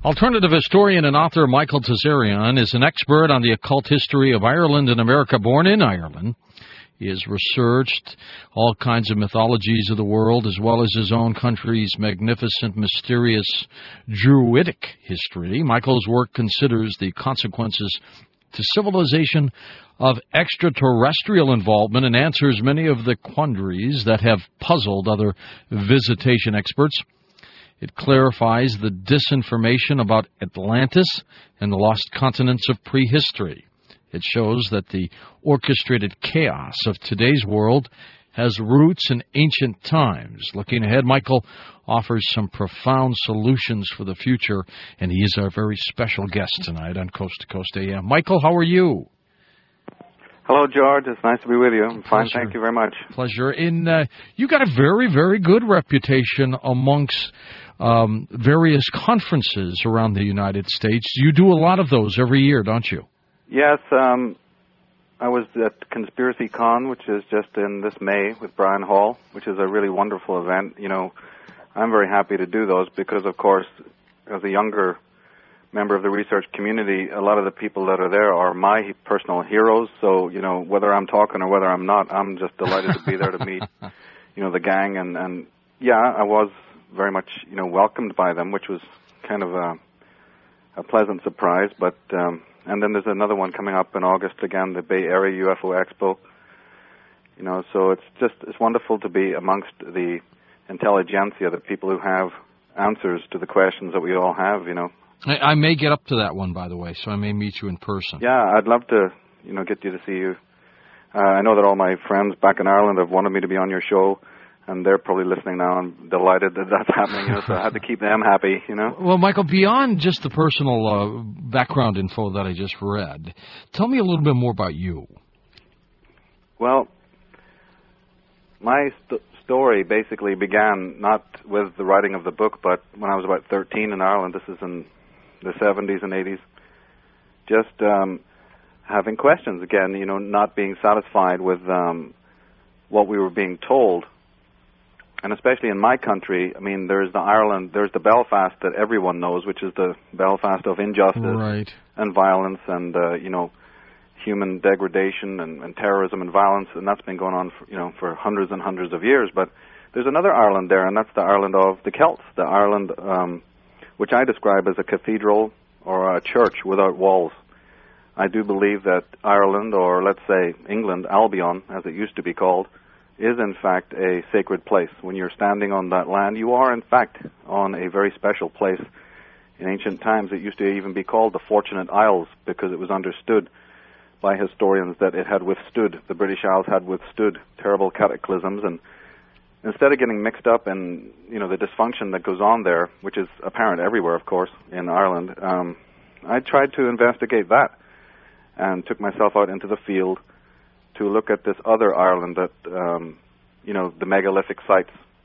Alternative historian and author Michael Tazarian is an expert on the occult history of Ireland and America. Born in Ireland, he has researched all kinds of mythologies of the world, as well as his own country's magnificent, mysterious, Druidic history. Michael's work considers the consequences to civilization of extraterrestrial involvement and answers many of the quandaries that have puzzled other visitation experts. It clarifies the disinformation about Atlantis and the lost continents of prehistory. It shows that the orchestrated chaos of today's world has roots in ancient times. Looking ahead, Michael offers some profound solutions for the future, and he is our very special guest tonight on Coast to Coast AM. Michael, how are you? Hello, George. It's nice to be with you. I'm fine. Thank you very much. Pleasure. You got a very, very good reputation amongst various conferences around the United States. You do a lot of those every year, don't you? Yes. I was at Conspiracy Con, which is just in this May with Brian Hall, which is a really wonderful event. You know, I'm very happy to do those because, of course, as a younger member of the research community, a lot of the people that are there are my personal heroes. So, you know, whether I'm talking or whether I'm not, I'm just delighted to be there to meet, you know, the gang. And yeah, I was very much, you know, welcomed by them, which was kind of a pleasant surprise. But and then there's another one coming up in August again, the Bay Area UFO Expo. You know, so it's wonderful to be amongst the intelligentsia, the people who have answers to the questions that we all have, you know. I may get up to that one, by the way, so I may meet you in person. Yeah, I'd love to, you know, get you to see you. I know that all my friends back in Ireland have wanted me to be on your show, and they're probably listening now. I'm delighted that that's happening, you know, so I had to keep them happy, you know. Well, Michael, beyond just the personal background info that I just read, tell me a little bit more about you. Well, my story basically began not with the writing of the book, but when I was about 13 in Ireland. This is in the 70s and 80s. Just having questions again, you know, not being satisfied with what we were being told. And especially in my country, I mean, there's the Belfast that everyone knows, which is the Belfast of injustice and violence and, you know, human degradation and terrorism and violence, and that's been going on for hundreds and hundreds of years. But there's another Ireland there, and that's the Ireland of the Celts, the Ireland which I describe as a cathedral or a church without walls. I do believe that Ireland, or let's say England, Albion, as it used to be called, is in fact a sacred place. When you're standing on that land, you are in fact on a very special place. In ancient times, it used to even be called the Fortunate Isles because it was understood by historians that it had withstood, the British Isles had withstood terrible cataclysms, and instead of getting mixed up in, you know, the dysfunction that goes on there, which is apparent everywhere, of course, in Ireland, I tried to investigate that and took myself out into the field to look at this other Ireland that, you know, the megalithic sites,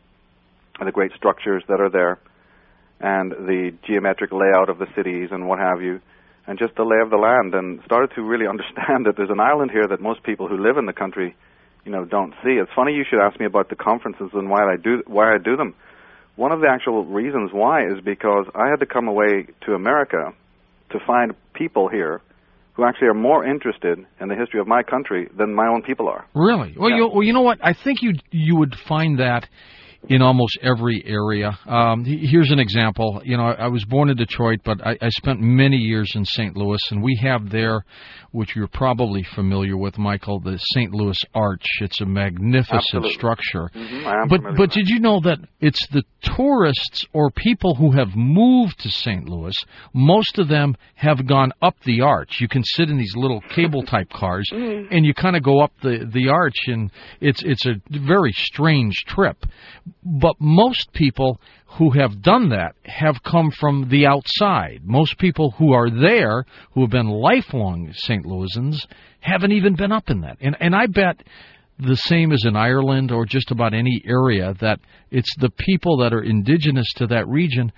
the great structures that are there, and the geometric layout of the cities and what have you, and just the lay of the land, and started to really understand that there's an Ireland here that most people who live in the country, you know, don't see. It's funny you should ask me about the conferences and why I do them. One of the actual reasons why is because I had to come away to America to find people here who actually are more interested in the history of my country than my own people are. Really? Well, yeah. You know what? I think you would find that in almost every area. Here's an example. You know, I was born in Detroit, but I spent many years in St. Louis, and we have there, which you're probably familiar with, Michael, the St. Louis Arch. It's a magnificent Absolutely. Structure. Mm-hmm. I am familiar but with did you know that it's the tourists or people who have moved to St. Louis, most of them have gone up the Arch. You can sit in these little cable-type cars, and you kind of go up the Arch, and it's a very strange trip. But most people who have done that have come from the outside. Most people who are there, who have been lifelong St. Louisans, haven't even been up in that. And I bet the same as in Ireland or just about any area, that it's the people that are indigenous to that region.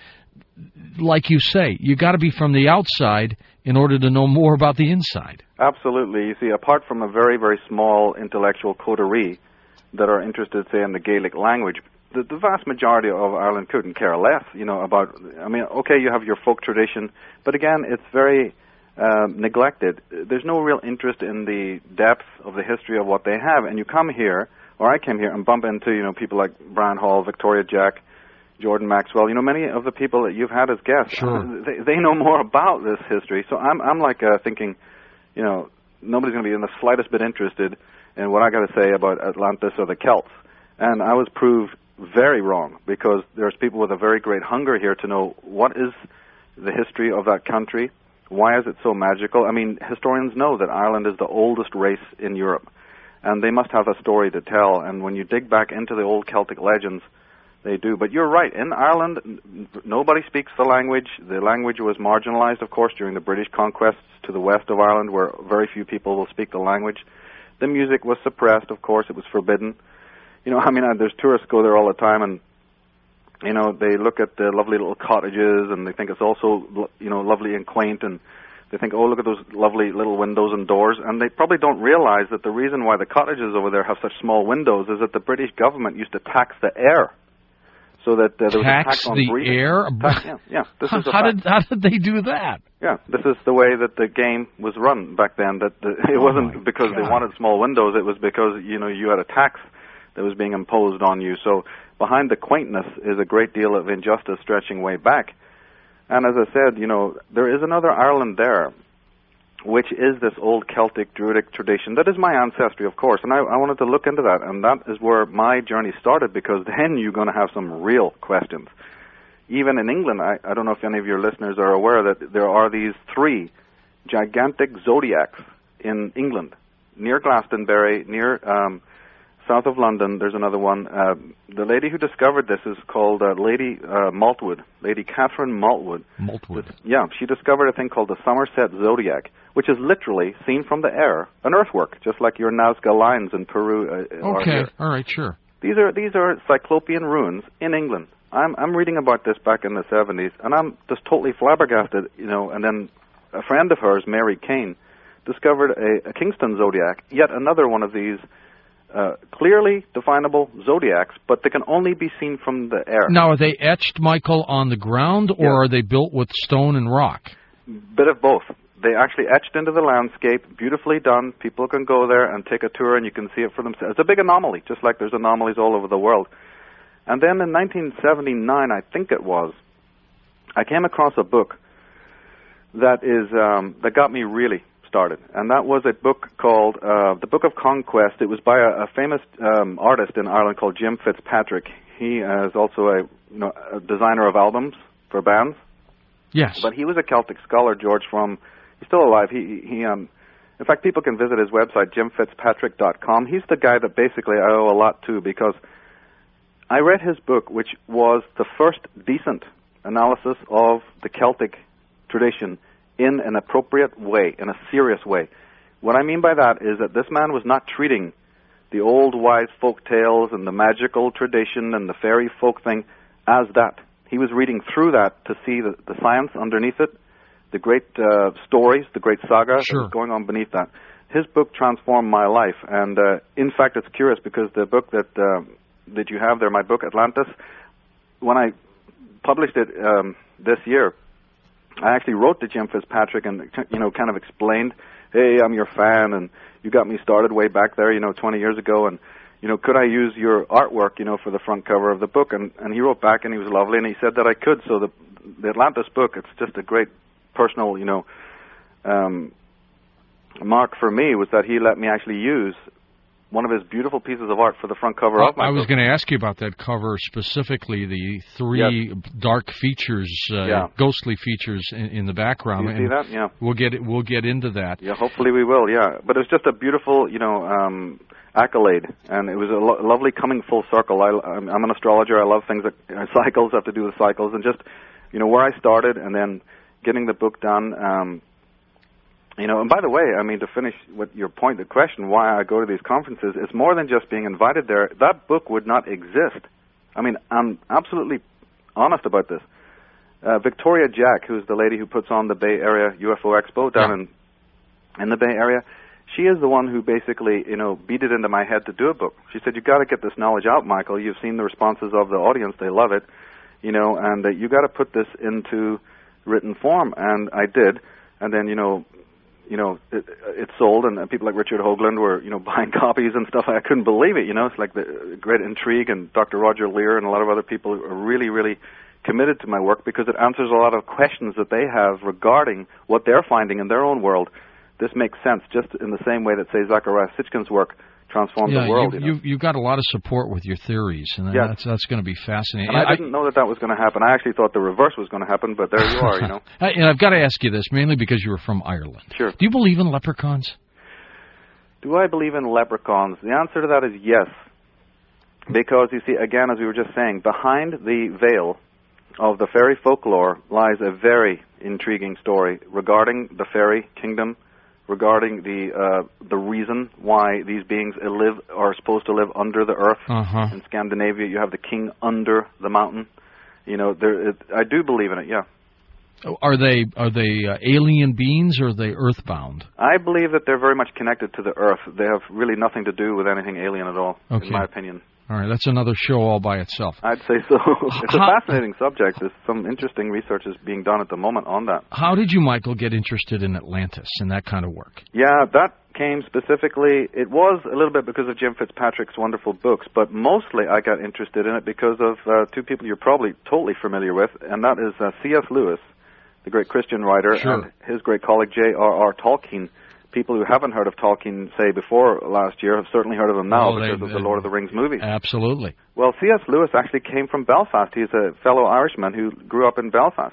Like you say, you got to be from the outside in order to know more about the inside. Absolutely. You see, apart from a very, very small intellectual coterie that are interested, say, in the Gaelic language, the vast majority of Ireland couldn't care less, about. I mean, okay, you have your folk tradition, but again, it's very neglected. There's no real interest in the depth of the history of what they have, and you come here, or I came here, and bump into people like Brian Hall, Victoria Jack, Jordan Maxwell. Many of the people that you've had as guests, sure. They know more about this history. So I'm like thinking, nobody's going to be in the slightest bit interested in what I got to say about Atlantis or the Celts. And I was proved very wrong, because there's people with a very great hunger here to know what is the history of that country, why is it so magical. I mean, historians know that Ireland is the oldest race in Europe, and they must have a story to tell. And when you dig back into the old Celtic legends, they do. But you're right, in Ireland, nobody speaks the language. The language was marginalized, of course, during the British conquests to the west of Ireland, where very few people will speak the language. The music was suppressed, of course, it was forbidden. There's tourists go there all the time, and, they look at the lovely little cottages, and they think it's also, lovely and quaint, and they think, oh, look at those lovely little windows and doors, and they probably don't realize that the reason why the cottages over there have such small windows is that the British government used to tax the air, so that there was a tax on breathing. Air? Yeah. This is how did they do that? Yeah, this is the way that the game was run back then. It wasn't because they wanted small windows. It was because you had a tax that was being imposed on you. So behind the quaintness is a great deal of injustice stretching way back. And as I said, there is another Ireland there, which is this old Celtic Druidic tradition. That is my ancestry, of course, and I wanted to look into that, and that is where my journey started, because then you're going to have some real questions. Even in England, I don't know if any of your listeners are aware that there are these 3 gigantic zodiacs in England, near Glastonbury, near south of London. There's another one. The lady who discovered this is called Lady Maltwood, Lady Catherine Maltwood. Maltwood. Yeah, she discovered a thing called the Somerset Zodiac, which is literally, seen from the air, an earthwork, just like your Nazca lines in Peru. Okay, all right, sure. These are Cyclopean ruins in England. I'm reading about this back in the 70s, and I'm just totally flabbergasted, and then a friend of hers, Mary Kane, discovered a Kingston Zodiac, yet another one of these clearly definable zodiacs, but they can only be seen from the air. Now, are they etched, Michael, on the ground, or are they built with stone and rock? Bit of both. They actually etched into the landscape, beautifully done. People can go there and take a tour, and you can see it for themselves. It's a big anomaly, just like there's anomalies all over the world. And then in 1979, I think it was, I came across a book that that got me really started, and that was a book called The Book of Conquest. It was by a famous artist in Ireland called Jim Fitzpatrick. He is also a designer of albums for bands. Yes. But he was a Celtic scholar, George, he's still alive. In fact, people can visit his website, jimfitzpatrick.com. He's the guy that basically I owe a lot to, because I read his book, which was the first decent analysis of the Celtic tradition in an appropriate way, in a serious way. What I mean by that is that this man was not treating the old wise folk tales and the magical tradition and the fairy folk thing as that. He was reading through that to see the science underneath it, the great stories, the great saga that was going on beneath that. His book transformed my life, and in fact, it's curious because the book that you have there, my book Atlantis, when I published it this year, I actually wrote to Jim Fitzpatrick and kind of explained, hey, I'm your fan, and you got me started way back there, 20 years ago, and could I use your artwork, for the front cover of the book? And he wrote back, and he was lovely, and he said that I could. So the Atlantis book, it's just a great personal, mark for me, was that he let me actually use one of his beautiful pieces of art for the front cover of my book. I was going to ask you about that cover specifically, the 3 dark features, ghostly features in the background. You see that? Yeah. We'll get into that. Yeah, hopefully we will. Yeah, but it's just a beautiful, accolade, and it was a lovely coming full circle. I'm an astrologer. I love things that cycles, have to do with cycles, and just where I started, and then getting the book done. And by the way, to finish with your point, the question why I go to these conferences, it's more than just being invited there. That book would not exist. I'm absolutely honest about this. Victoria Jack, who's the lady who puts on the Bay Area UFO Expo down in the Bay Area, she is the one who basically, beat it into my head to do a book. She said, "You got to get this knowledge out, Michael. You've seen the responses of the audience; they love it, and you got to put this into written form." And I did, and then it sold, and people like Richard Hoagland were buying copies and stuff. I couldn't believe it. It's like the great intrigue, and Dr. Roger Lear and a lot of other people are really, really committed to my work because it answers a lot of questions that they have regarding what they're finding in their own world. This makes sense, just in the same way that, say, Zecharia Sitchin's work transformed the world. You've got a lot of support with your theories, and that's going to be fascinating. And I didn't know that was going to happen. I actually thought the reverse was going to happen, but there you are, And I've got to ask you this, mainly because you were from Ireland. Sure. Do you believe in leprechauns? Do I believe in leprechauns? The answer to that is yes. Because, you see, again, as we were just saying, behind the veil of the fairy folklore lies a very intriguing story regarding the fairy kingdom, regarding the reason why these beings are supposed to live under the earth. In Scandinavia, you have the king under the mountain. I do believe in it. Yeah. Are they alien beings, or are they earthbound? I believe that they're very much connected to the earth. They have really nothing to do with anything alien at all, in my opinion. All right, that's another show all by itself. I'd say so. It's a fascinating subject. There's some interesting research is being done at the moment on that. How did you, Michael, get interested in Atlantis and that kind of work? Yeah, that came specifically, it was a little bit because of Jim Fitzpatrick's wonderful books, but mostly I got interested in it because of two people you're probably totally familiar with, and that is C.S. Lewis, the great Christian writer, and his great colleague J.R.R. Tolkien. People who haven't heard of Tolkien, say, before last year have certainly heard of him now because of the Lord of the Rings movies. Absolutely. Well, C.S. Lewis actually came from Belfast. He's a fellow Irishman who grew up in Belfast.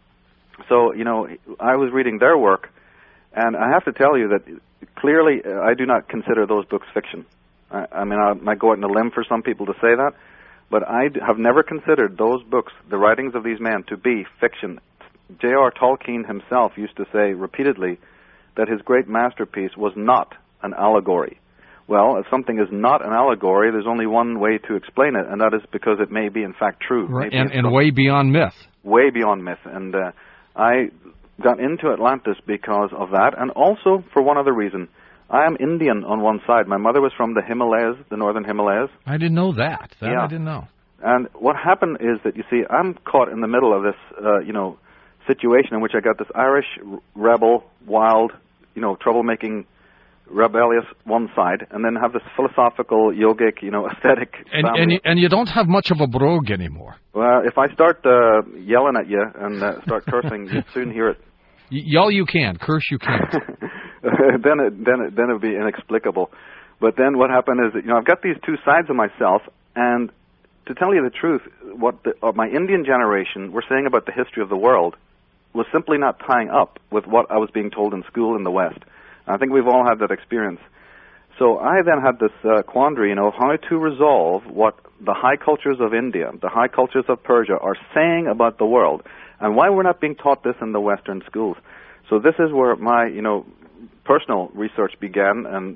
So, I was reading their work, and I have to tell you that clearly I do not consider those books fiction. I might go out on a limb for some people to say that, but I have never considered those books, the writings of these men, to be fiction. J.R. Tolkien himself used to say repeatedly that his great masterpiece was not an allegory. Well, if something is not an allegory, there's only one way to explain it, and that is because it may be, in fact, true. Right. And way beyond myth. Way beyond myth. And I got into Atlantis because of that, and also for one other reason. I am Indian on one side. My mother was from the Himalayas, the northern Himalayas. I didn't know that. I didn't know. And what happened is that, you see, I'm caught in the middle of this, situation in which I got this Irish rebel, wild, troublemaking, rebellious one side, and then have this philosophical, yogic, aesthetic family. And you don't have much of a brogue anymore. Well, if I start yelling at you and start cursing, you'd soon hear it. Yell you can, curse you can't. then it would be inexplicable. But then what happened is that, I've got these two sides of myself, and to tell you the truth, what my Indian generation were saying about the history of the world was simply not tying up with what I was being told in school in the West. I think we've all had that experience. So I then had this quandary, how to resolve what the high cultures of India, the high cultures of Persia are saying about the world, and why we're not being taught this in the Western schools. So this is where my, personal research began, and,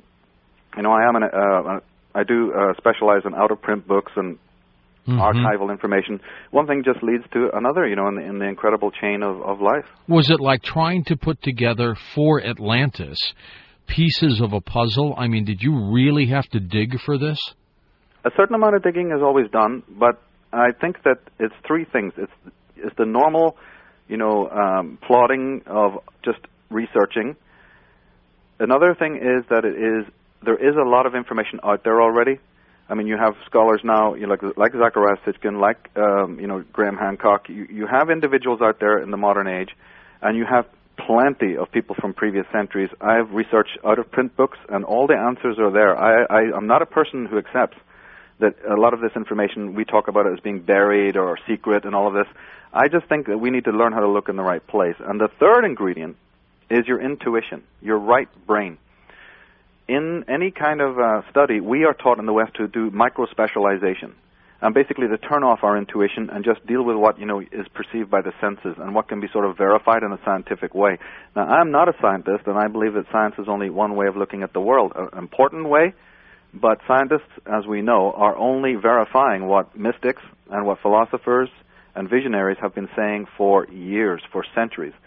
I do specialize in out-of-print books and archival information. One thing just leads to another, in the incredible chain of life. Was it like trying to put together for Atlantis pieces of a puzzle? I mean, did you really have to dig for this? A certain amount of digging is always done, but I think that it's three things. It's the normal, plodding of just researching. Another thing is that there is a lot of information out there already. I mean, you have scholars now, like Zecharia Sitchin, like Graham Hancock. You have individuals out there in the modern age, and you have plenty of people from previous centuries. I have researched out-of-print books, and all the answers are there. I'm not a person who accepts that a lot of this information, we talk about it as being buried or secret and all of this. I just think that we need to learn how to look in the right place. And the third ingredient is your intuition, your right brain. In any kind of study, we are taught in the West to do micro-specialization, and basically to turn off our intuition and just deal with what, is perceived by the senses and what can be sort of verified in a scientific way. Now, I'm not a scientist, and I believe that science is only one way of looking at the world, an important way, but scientists, as we know, are only verifying what mystics and what philosophers and visionaries have been saying for years, for centuries.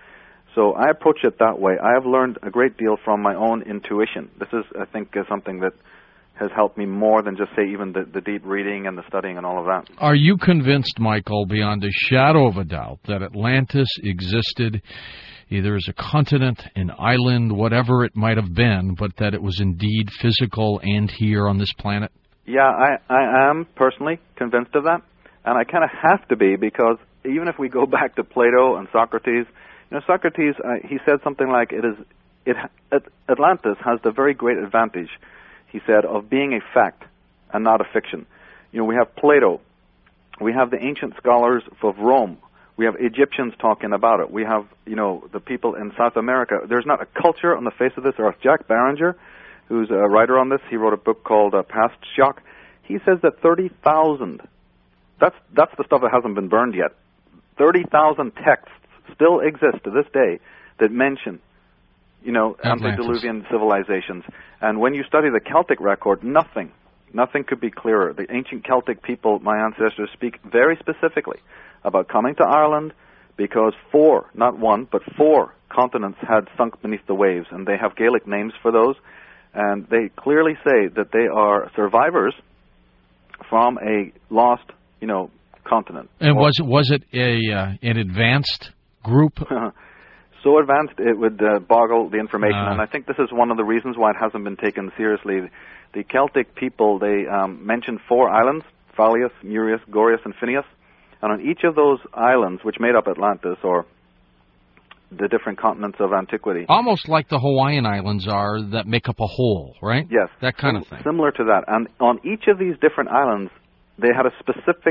So I approach it that way. I have learned a great deal from my own intuition. This is, I think, something that has helped me more than just, say, even the deep reading and the studying and all of that. Are you convinced, Michael, beyond a shadow of a doubt, that Atlantis existed either as a continent, an island, whatever it might have been, but that it was indeed physical and here on this planet? Yeah, I am personally convinced of that, and I kind of have to be, because even if we go back to Plato and Socrates, Socrates, he said something like, Atlantis has the very great advantage, he said, of being a fact and not a fiction. We have Plato, we have the ancient scholars of Rome, we have Egyptians talking about it, we have, the people in South America. There's not a culture on the face of this earth. Jack Barringer, who's a writer on this, he wrote a book called Past Shock. He says that 30,000, that's the stuff that hasn't been burned yet, 30,000 texts still exist to this day that mention, antediluvian civilizations. And when you study the Celtic record, nothing could be clearer. The ancient Celtic people, my ancestors, speak very specifically about coming to Ireland because 4, not 1, but 4 continents had sunk beneath the waves, and they have Gaelic names for those. And they clearly say that they are survivors from a lost, continent. And was it an advanced group? So advanced it would boggle the information, and I think this is one of the reasons why it hasn't been taken seriously. The Celtic people, they mentioned 4 islands, Phalius, Murius, Gorius, and Phineus, and on each of those islands, which made up Atlantis, or the different continents of antiquity. Almost like the Hawaiian Islands are that make up a whole, right? Yes. That kind of thing. Similar to that. And on each of these different islands, they had a specific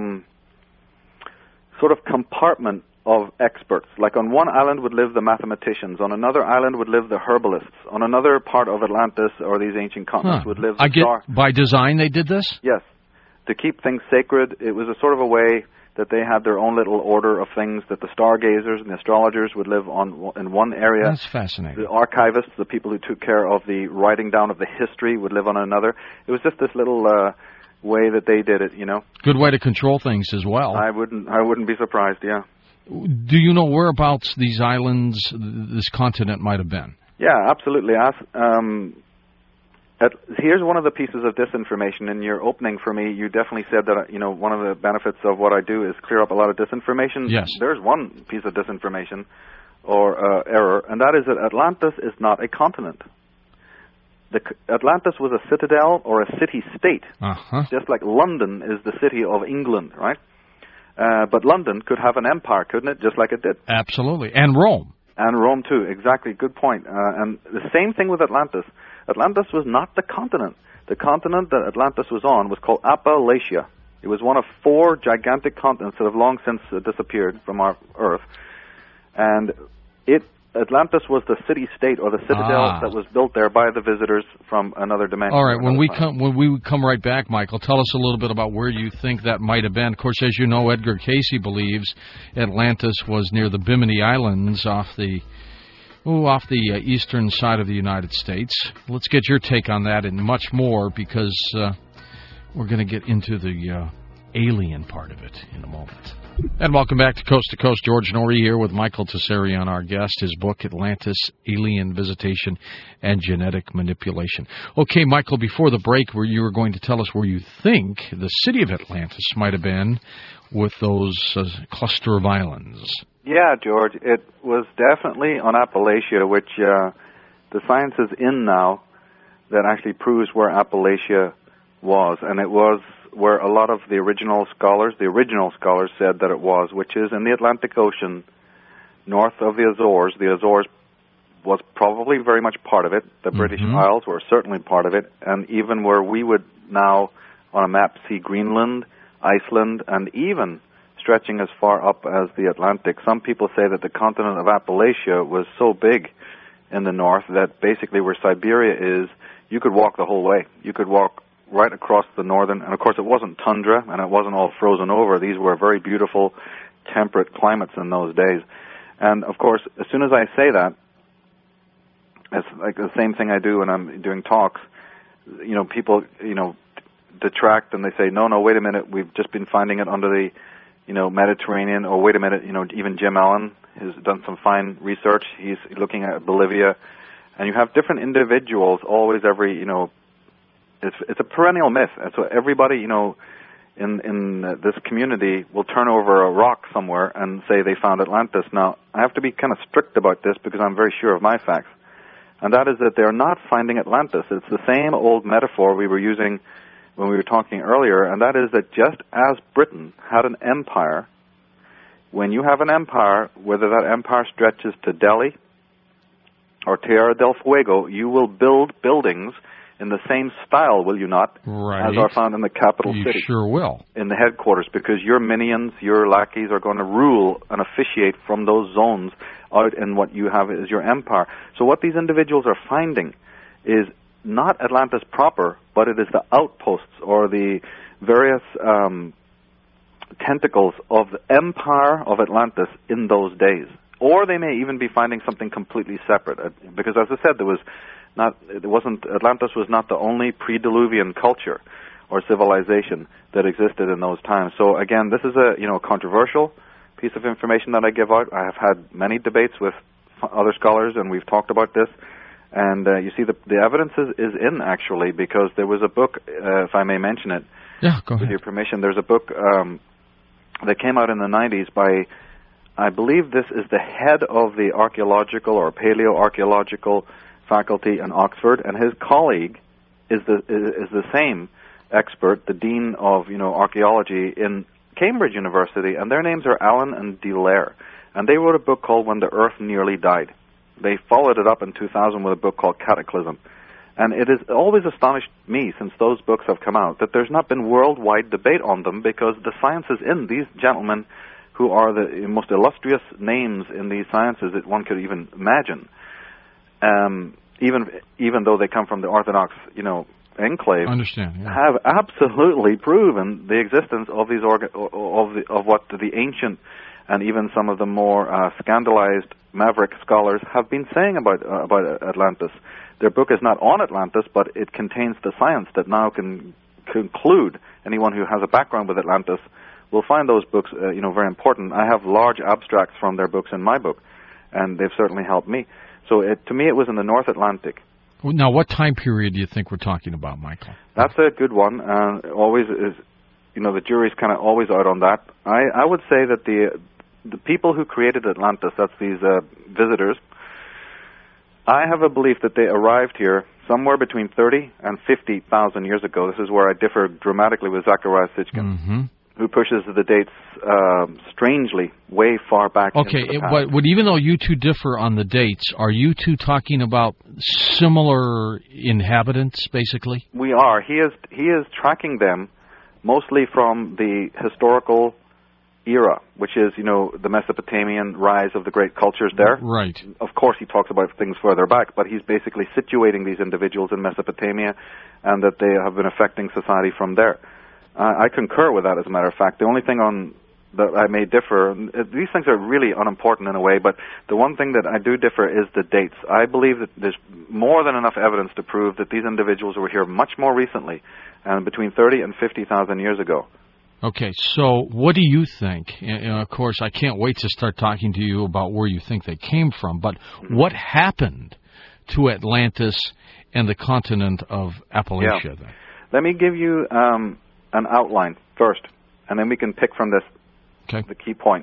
sort of compartment of experts. Like on one island would live the mathematicians, on another island would live the herbalists, on another part of Atlantis or these ancient continents would live the star. By design they did this? Yes. To keep things sacred, it was a sort of a way that they had their own little order of things, that the stargazers and the astrologers would live in one area. That's fascinating. The archivists, the people who took care of the writing down of the history, would live on another. It was just this little way that they did it, Good way to control things as well. I wouldn't be surprised, yeah. Do you know whereabouts these islands, this continent might have been? Yeah, absolutely. Here's one of the pieces of disinformation. In your opening for me, you definitely said that, one of the benefits of what I do is clear up a lot of disinformation. Yes. There's one piece of disinformation or error, and that is that Atlantis is not a continent. Atlantis was a citadel or a city-state, just like London is the city of England, right? But London could have an empire, couldn't it, just like it did? Absolutely. And Rome. And Rome, too. Exactly. Good point. And the same thing with Atlantis. Atlantis was not the continent. The continent that Atlantis was on was called Appalachia. It was one of 4 gigantic continents that have long since disappeared from our Earth. And Atlantis was the city-state or the citadel that was built there by the visitors from another dimension. All right, when we come right back, Michael, tell us a little bit about where you think that might have been. Of course, as you know, Edgar Cayce believes Atlantis was near the Bimini Islands off the eastern side of the United States. Let's get your take on that and much more, because we're going to get into the alien part of it in a moment. And welcome back to Coast. George Noory here with Michael Tessarian, our guest. His book, Atlantis, Alien Visitation and Genetic Manipulation. Okay, Michael, before the break, where you were going to tell us where you think the city of Atlantis might have been with those cluster of islands. Yeah, George, it was definitely on Appalachia, which the science is in now that actually proves where Appalachia was, and it was where a lot of the original scholars said that it was, which is in the Atlantic Ocean, north of the Azores. The Azores was probably very much part of it. The British Isles were certainly part of it, and even where we would now on a map see Greenland, Iceland, and even stretching as far up as the Atlantic. Some people say that the continent of Appalachia was so big in the north that basically where Siberia is, you could walk the whole way. You could walk right across the northern, and of course it wasn't tundra, and it wasn't all frozen over. These were very beautiful, temperate climates in those days. And of course, as soon as I say that, it's like the same thing I do when I'm doing talks. People, detract, and they say, no, wait a minute, we've just been finding it under the, Mediterranean, or wait a minute, even Jim Allen who's done some fine research. He's looking at Bolivia, and you have different individuals always it's a perennial myth, and so everybody, in this community will turn over a rock somewhere and say they found Atlantis. Now, I have to be kind of strict about this because I'm very sure of my facts, and that is that they're not finding Atlantis. It's the same old metaphor we were using when we were talking earlier, and that is that just as Britain had an empire, when you have an empire, whether that empire stretches to Delhi or Tierra del Fuego, you will build buildings in the same style, will you not, right, as are found in the capital you city. You sure will. In the headquarters, because your minions, your lackeys are going to rule and officiate from those zones out in what you have as your empire. So what these individuals are finding is not Atlantis proper, but it is the outposts or the various tentacles of the empire of Atlantis in those days. Or they may even be finding something completely separate, because as I said, Atlantis was not the only pre-Diluvian culture or civilization that existed in those times. So again, this is a controversial piece of information that I give out. I have had many debates with other scholars, and we've talked about this. And you see, the evidence is in, actually, because there was a book, if I may mention it, yeah, go ahead. With your permission, there's a book that came out in the 90s by, I believe this is the head of the archaeological or paleoarchaeological faculty in Oxford, and his colleague is the same expert, the dean of archaeology in Cambridge University, and their names are Allen and Delaire, and they wrote a book called When the Earth Nearly Died. They followed it up in 2000 with a book called Cataclysm, and it has always astonished me since those books have come out that there's not been worldwide debate on them, because the science is in. These gentlemen, who are the most illustrious names in these sciences that one could even imagine, even though they come from the Orthodox, enclave, have absolutely proven the existence of these of what the ancient and even some of the more scandalized maverick scholars have been saying about Atlantis. Their book is not on Atlantis, but it contains the science that now can conclude. Anyone who has a background with Atlantis will find those books, very important. I have large abstracts from their books in my book, and they've certainly helped me. So to me, it was in the North Atlantic. Now, what time period do you think we're talking about, Michael? That's a good one. Always is, the jury's kind of always out on that. I would say that the people who created Atlantis, that's these visitors, I have a belief that they arrived here somewhere between 30 and 50,000 years ago. This is where I differ dramatically with Zacharias Sitchin, who pushes the dates strangely way far back. Okay, but even though you two differ on the dates, are you two talking about similar inhabitants, basically? We are. He is tracking them mostly from the historical era, which is, the Mesopotamian rise of the great cultures there. Right. Of course, he talks about things further back, but he's basically situating these individuals in Mesopotamia and that they have been affecting society from there. I concur with that, as a matter of fact. The only thing that I may differ, these things are really unimportant in a way, but the one thing that I do differ is the dates. I believe that there's more than enough evidence to prove that these individuals were here much more recently, and between 30 and 50,000 years ago. Okay, so what do you think? And of course, I can't wait to start talking to you about where you think they came from, but what happened to Atlantis and the continent of Appalachia then? Let me give you an outline first, and then we can pick from this the key point.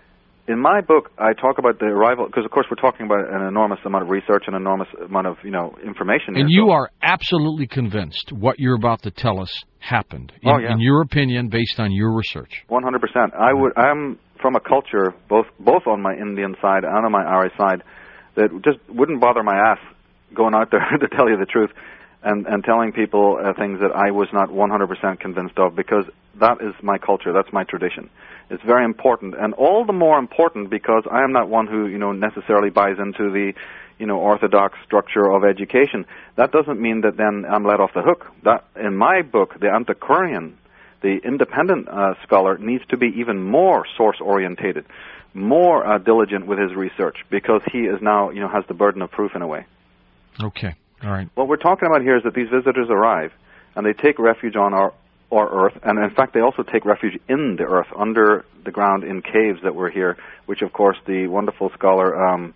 In my book, I talk about the arrival, because of course we're talking about an enormous amount of research and enormous amount of information. And you are absolutely convinced what you're about to tell us happened, in your opinion, based on your research. 100%. I'm from a culture, both on my Indian side and on my Irish side, that just wouldn't bother my ass going out there to tell you the truth and telling people things that I was not 100% convinced of, because that is my culture, that's my tradition. It's very important, and all the more important because I am not one who necessarily buys into the orthodox structure of education. That doesn't mean that then I'm let off the hook. That in my book, the Antiquarian, the independent scholar, needs to be even more source-orientated, more diligent with his research, because he is now has the burden of proof in a way. Okay, all right. What we're talking about here is that these visitors arrive, and they take refuge on our or earth, and in fact they also take refuge in the earth, under the ground in caves that were here, which of course the wonderful scholar,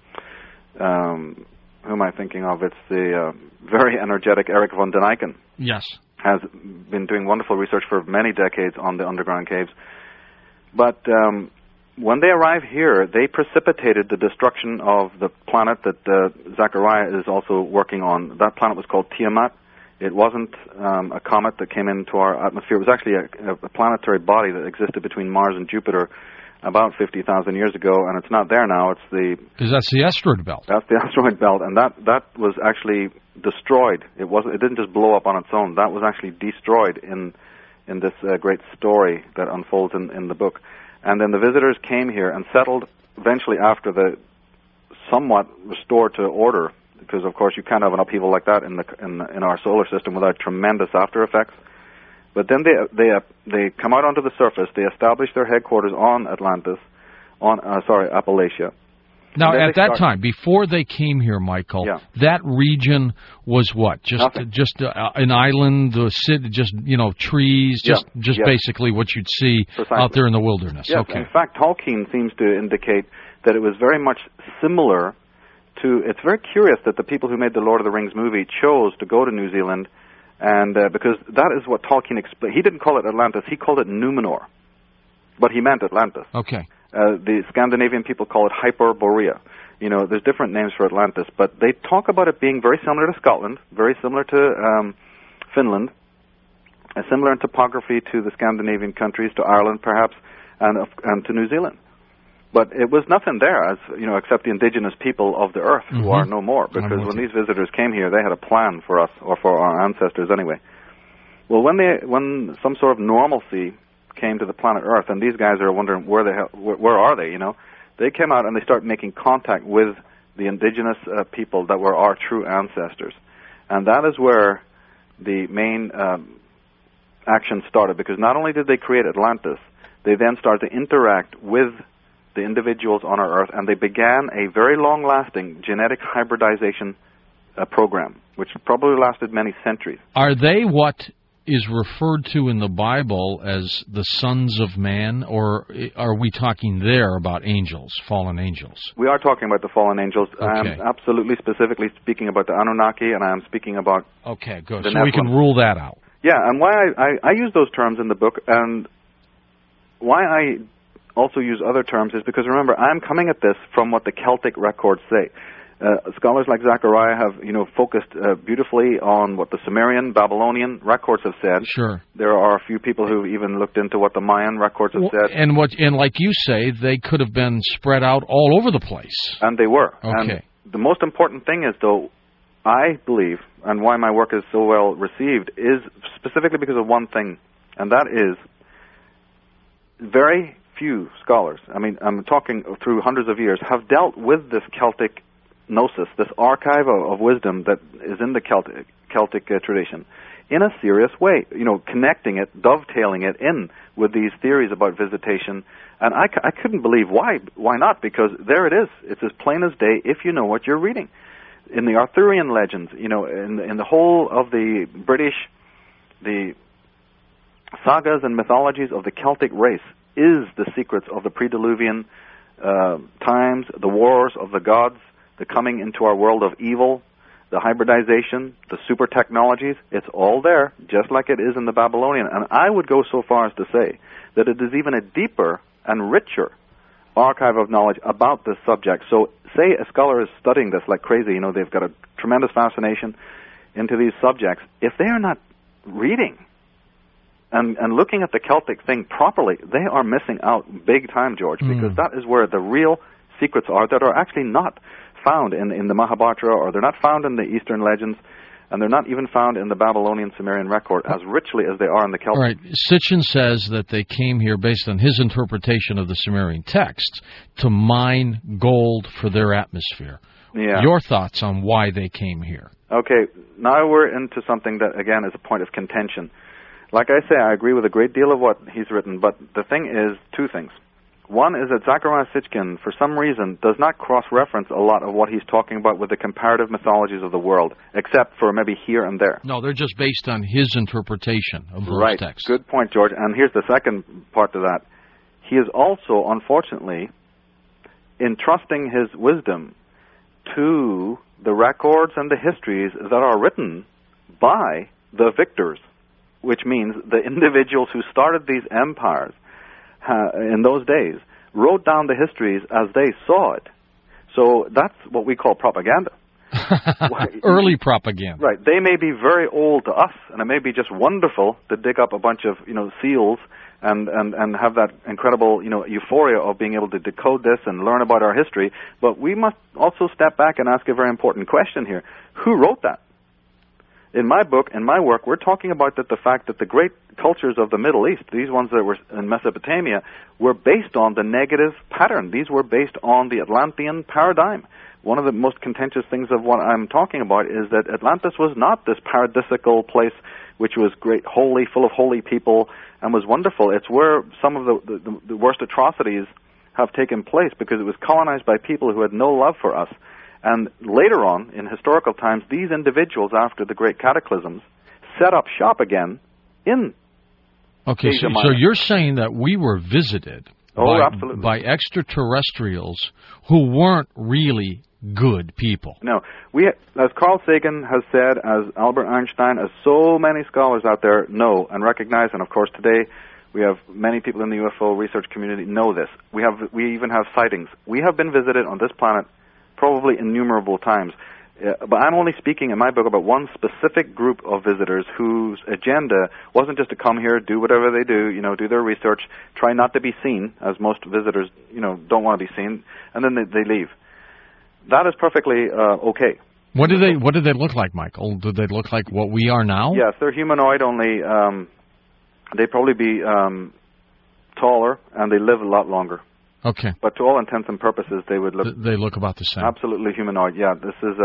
who am I thinking of? It's the very energetic Eric von Daniken. Yes. Has been doing wonderful research for many decades on the underground caves. But when they arrive here, they precipitated the destruction of the planet that Zechariah is also working on. That planet was called Tiamat. It wasn't a comet that came into our atmosphere. It was actually a planetary body that existed between Mars and Jupiter about 50,000 years ago, and it's not there now. Because that's the asteroid belt. That's the asteroid belt, and that was actually destroyed. It didn't just blow up on its own. That was actually destroyed in this great story that unfolds in the book. And then the visitors came here and settled eventually after the somewhat restored to order, because of course you can't have an upheaval like that in our solar system without tremendous after effects. But then they come out onto the surface. They establish their headquarters on Atlantis, Appalachia. Now, at that time, before they came here, Michael, that region was what? Just an island, just trees, just basically what you'd see out there in the wilderness. Yes. Okay. In fact, Tolkien seems to indicate that it was very much similar to. It's very curious that the people who made the Lord of the Rings movie chose to go to New Zealand. And because that is what Tolkien explained. He didn't call it Atlantis, he called it Numenor. But he meant Atlantis. Okay. The Scandinavian people call it Hyperborea. There's different names for Atlantis, but they talk about it being very similar to Scotland, very similar to Finland, similar in topography to the Scandinavian countries, to Ireland perhaps, and to New Zealand. But it was nothing there, except the indigenous people of the earth, who are no more. Because when these visitors came here, they had a plan for us, or for our ancestors anyway. Well, when some sort of normalcy came to the planet Earth, and these guys are wondering where are they? They came out and they started making contact with the indigenous people that were our true ancestors, and that is where the main action started. Because not only did they create Atlantis, they then started to interact with the individuals on our Earth, and they began a very long-lasting genetic hybridization program, which probably lasted many centuries. Are they what is referred to in the Bible as the sons of man, or are we talking there about angels, fallen angels? We are talking about the fallen angels. Okay. I am absolutely specifically speaking about the Anunnaki, and I am speaking about Okay, good. So Nephilim. We can rule that out. Yeah, and why I use those terms in the book, and why I also use other terms is because, remember, I'm coming at this from what the Celtic records say. Scholars like Zechariah have, focused beautifully on what the Sumerian, Babylonian records have said. Sure. There are a few people who've even looked into what the Mayan records have said. And like you say, they could have been spread out all over the place. And they were. Okay. And the most important thing is, though, I believe, and why my work is so well received, is specifically because of one thing, and that is very few scholars, I'm talking through hundreds of years, have dealt with this Celtic gnosis, this archive of wisdom that is in the Celtic tradition, in a serious way, connecting it, dovetailing it in with these theories about visitation. And I couldn't believe why not, because there it is. It's as plain as day if you know what you're reading. In the Arthurian legends, in the whole of the British, the sagas and mythologies of the Celtic race is the secrets of the pre-Diluvian times, the wars of the gods, the coming into our world of evil, the hybridization, the super technologies. It's all there, just like it is in the Babylonian. And I would go so far as to say that it is even a deeper and richer archive of knowledge about this subject. So say a scholar is studying this like crazy, they've got a tremendous fascination into these subjects. If they are not reading and looking at the Celtic thing properly, they are missing out big time, George, because that is where the real secrets are that are actually not found in the Mahabharata, or they're not found in the Eastern legends, and they're not even found in the Babylonian Sumerian record as richly as they are in the Celtic. Right. Sitchin says that they came here based on his interpretation of the Sumerian texts to mine gold for their atmosphere. Yeah. Your thoughts on why they came here? Okay, now we're into something that, again, is a point of contention. Like I say, I agree with a great deal of what he's written, but the thing is two things. One is that Zecharia Sitchin, for some reason, does not cross-reference a lot of what he's talking about with the comparative mythologies of the world, except for maybe here and there. No, they're just based on his interpretation of those right. texts. Good point, George. And here's the second part to that. He is also, unfortunately, entrusting his wisdom to the records and the histories that are written by the victors, which means the individuals who started these empires in those days wrote down the histories as they saw it. So that's what we call propaganda. Early propaganda. Right. They may be very old to us, and it may be just wonderful to dig up a bunch of, seals and have that incredible, euphoria of being able to decode this and learn about our history. But we must also step back and ask a very important question here. Who wrote that? In my book, in my work, we're talking about the fact that the great cultures of the Middle East, these ones that were in Mesopotamia, were based on the negative pattern. These were based on the Atlantean paradigm. One of the most contentious things of what I'm talking about is that Atlantis was not this paradisical place which was great, holy, full of holy people, and was wonderful. It's where some of the worst atrocities have taken place, because it was colonized by people who had no love for us. And later on, in historical times, these individuals, after the great cataclysms, set up shop again in Asia Minor. So you're saying that we were visited by extraterrestrials who weren't really good people. No. As Carl Sagan has said, as Albert Einstein, as so many scholars out there know and recognize, and of course today we have many people in the UFO research community know this. We even have sightings. We have been visited on this planet probably innumerable times. But I'm only speaking in my book about one specific group of visitors whose agenda wasn't just to come here, do whatever they do, do their research, try not to be seen, as most visitors, don't want to be seen, and then they leave. That is perfectly okay. What do they look like, Michael? Do they look like what we are now? Yes, they're humanoid, only they'd probably be taller, and they live a lot longer. Okay. But to all intents and purposes, they would look... They look about the same. Absolutely humanoid, yeah. This is...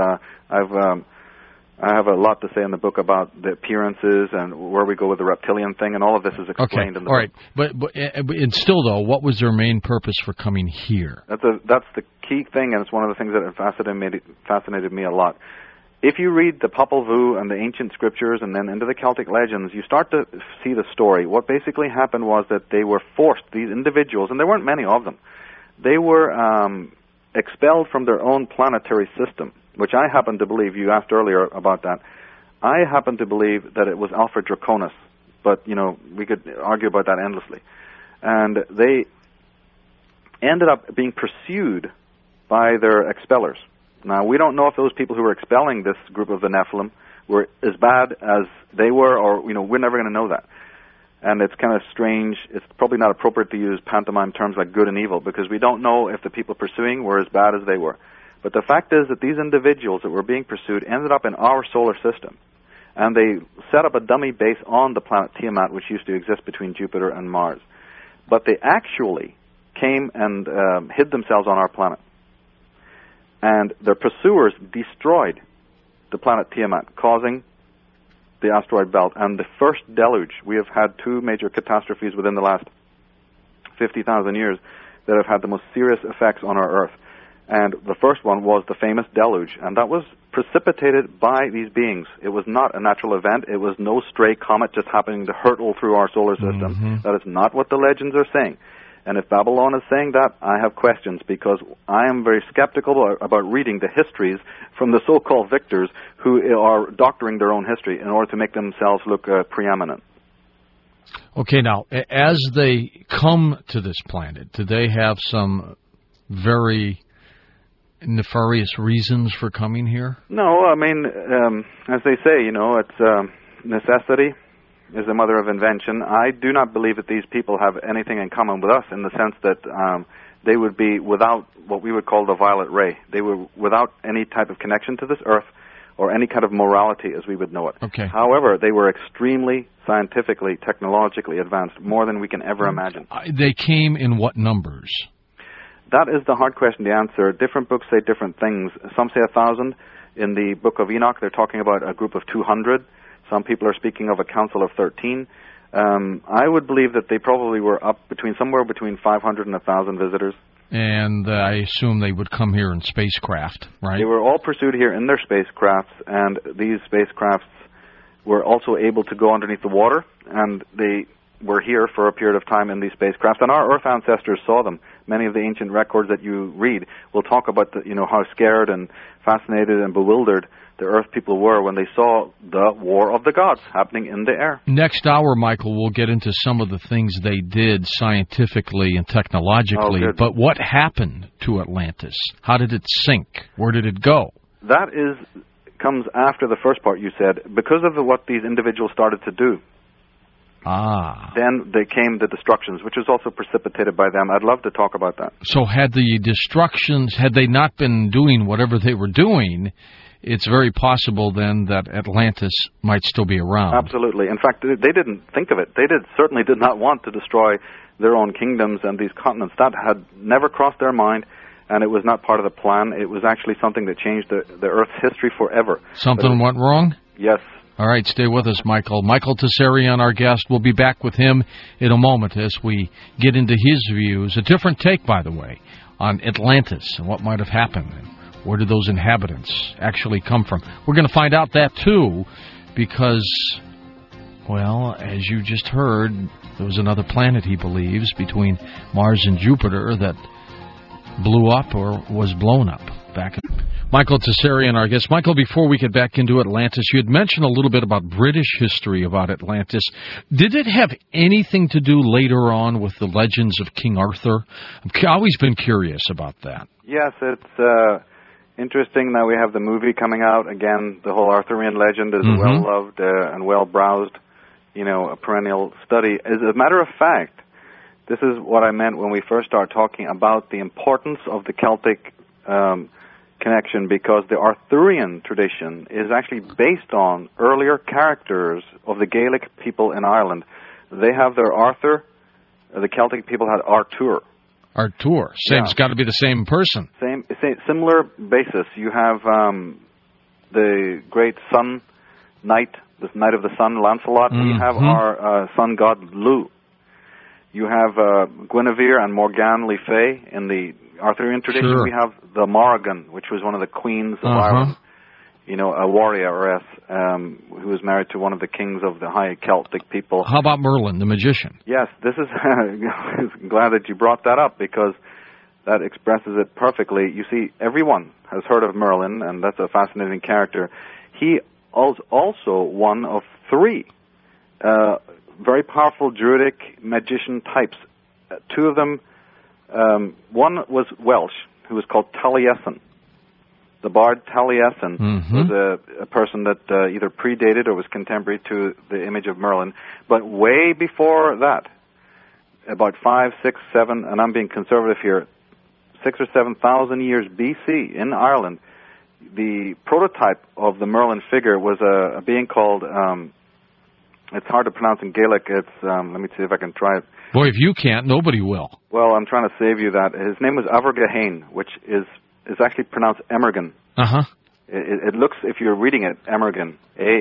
I have a lot to say in the book about the appearances and where we go with the reptilian thing, and all of this is explained in the book. All right. But and still, though, what was their main purpose for coming here? That's the key thing, and it's one of the things that fascinated me a lot. If you read the Popol Vuh and the ancient scriptures and then into the Celtic legends, you start to see the story. What basically happened was that they were forced, these individuals, and there weren't many of them, they were expelled from their own planetary system, which I happen to believe, you asked earlier about that, I happen to believe that it was Alpha Draconis, but, we could argue about that endlessly. And they ended up being pursued by their expellers. Now, we don't know if those people who were expelling this group of the Nephilim were as bad as they were, or, we're never going to know that. And it's kind of strange. It's probably not appropriate to use pantomime terms like good and evil, because we don't know if the people pursuing were as bad as they were. But the fact is that these individuals that were being pursued ended up in our solar system. And they set up a dummy base on the planet Tiamat, which used to exist between Jupiter and Mars. But they actually came and hid themselves on our planet. And their pursuers destroyed the planet Tiamat, causing the asteroid belt. And the first deluge, we have had two major catastrophes within the last 50,000 years that have had the most serious effects on our Earth. And the first one was the famous deluge, and that was precipitated by these beings. It was not a natural event. It was no stray comet just happening to hurtle through our solar system. Mm-hmm. That is not what the legends are saying. And if Babylon is saying that, I have questions, because I am very skeptical about reading the histories from the so-called victors who are doctoring their own history in order to make themselves look preeminent. Okay, now, as they come to this planet, do they have some very nefarious reasons for coming here? No, I mean, as they say, it's necessity is the mother of invention. I do not believe that these people have anything in common with us, in the sense that they would be without what we would call the violet ray. They were without any type of connection to this earth or any kind of morality as we would know it. Okay. However, they were extremely scientifically, technologically advanced, more than we can ever imagine. They came in what numbers? That is the hard question to answer. Different books say different things. Some say 1,000. In the Book of Enoch, they're talking about a group of 200. Some people are speaking of a council of 13. I would believe that they probably were up somewhere between 500 and 1,000 visitors. And I assume they would come here in spacecraft, right? They were all pursued here in their spacecrafts, and these spacecrafts were also able to go underneath the water, and they were here for a period of time in these spacecrafts. And our Earth ancestors saw them. Many of the ancient records that you read will talk about how scared and fascinated and bewildered the Earth people were when they saw the War of the Gods happening in the air. Next hour, Michael, we'll get into some of the things they did scientifically and technologically. Oh, but what happened to Atlantis? How did it sink? Where did it go? That comes after the first part you said, because of what these individuals started to do. Then came the destructions, which was also precipitated by them. I'd love to talk about that. So had the destructions, had they not been doing whatever they were doing, it's very possible then that Atlantis might still be around. Absolutely. In fact, they didn't think of it. They certainly did not want to destroy their own kingdoms and these continents. That had never crossed their mind, and it was not part of the plan. It was actually something that changed the Earth's history forever. Something went wrong? Yes. All right, stay with us, Michael. Michael Tsarion, our guest. We'll be back with him in a moment as we get into his views. A different take, by the way, on Atlantis and what might have happened. Where did those inhabitants actually come from? We're going to find out that, too, because, well, as you just heard, there was another planet, he believes, between Mars and Jupiter that blew up or was blown up back in... Michael Tsarion, our guest. Michael, before we get back into Atlantis, you had mentioned a little bit about British history about Atlantis. Did it have anything to do later on with the legends of King Arthur? I've always been curious about that. Yes, it's interesting that we have the movie coming out. Again, the whole Arthurian legend is well-loved and well-browsed, a perennial study. As a matter of fact, this is what I meant when we first started talking about the importance of the Celtic connection, because the Arthurian tradition is actually based on earlier characters of the Gaelic people in Ireland. They have their Arthur. The Celtic people had Artur. Artur. It's got to be the same person. Similar basis. You have the great sun knight, the knight of the sun, Lancelot. We have our sun god Lugh. You have Guinevere and Morgane Le Fay in the Arthurian tradition. Sure. We have the Morrigan, which was one of the queens of Ireland. A warrioress who was married to one of the kings of the high Celtic people. How about Merlin, the magician? Yes, this is... I'm glad that you brought that up, because that expresses it perfectly. You see, everyone has heard of Merlin, and that's a fascinating character. He was also one of three very powerful druidic magician types. Two of them, one was Welsh, who was called Taliesin. The bard Taliesin was a person that either predated or was contemporary to the image of Merlin. But way before that, about 5, 6, 7, and I'm being conservative here, 6,000 or 7,000 years BC in Ireland, the prototype of the Merlin figure was a being called, it's hard to pronounce in Gaelic, it's, let me see if I can try it. Boy, if you can't, nobody will. Well, I'm trying to save you that. His name was Abergahain, which is actually pronounced Emergin. It looks, if you're reading it, Emergin,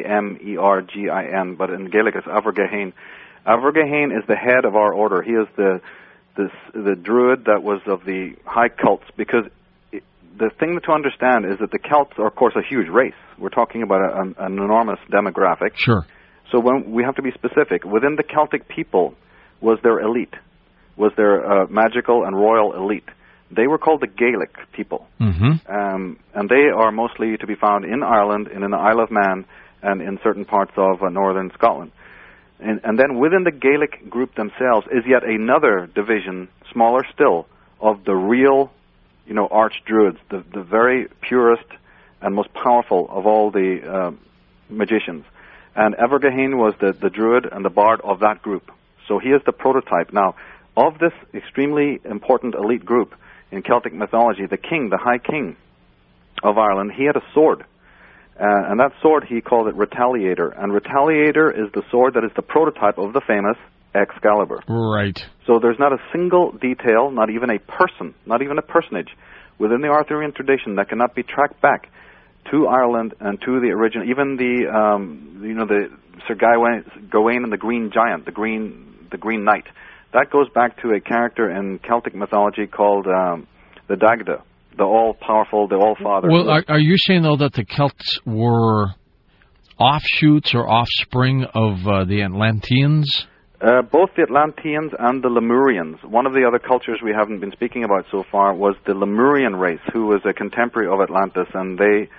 Amergin, but in Gaelic it's Abergahain. Abergahain is the head of our order. He is the druid that was of the high cults, because the thing to understand is that the Celts are, of course, a huge race. We're talking about an enormous demographic. Sure. So when we have to be specific. Within the Celtic people was their elite, was their magical and royal elite. They were called the Gaelic people. And they are mostly to be found in Ireland and in the Isle of Man and in certain parts of northern Scotland. And then within the Gaelic group themselves is yet another division, smaller still, of the real, arch-druids, the very purest and most powerful of all the magicians. And Abergahain was the druid and the bard of that group. So he is the prototype. Now, of this extremely important elite group in Celtic mythology, the king, the high king of Ireland, he had a sword. And that sword, he called it Retaliator. And Retaliator is the sword that is the prototype of the famous Excalibur. Right. So there's not a single detail, not even a person, not even a personage within the Arthurian tradition that cannot be tracked back to Ireland and to the original, even Sir Gawain and the Green Giant, the Green Knight. That goes back to a character in Celtic mythology called the Dagda, the all-powerful, the all-father. Well, are you saying, though, that the Celts were offshoots or offspring of the Atlanteans? Both the Atlanteans and the Lemurians. One of the other cultures we haven't been speaking about so far was the Lemurian race, who was a contemporary of Atlantis, and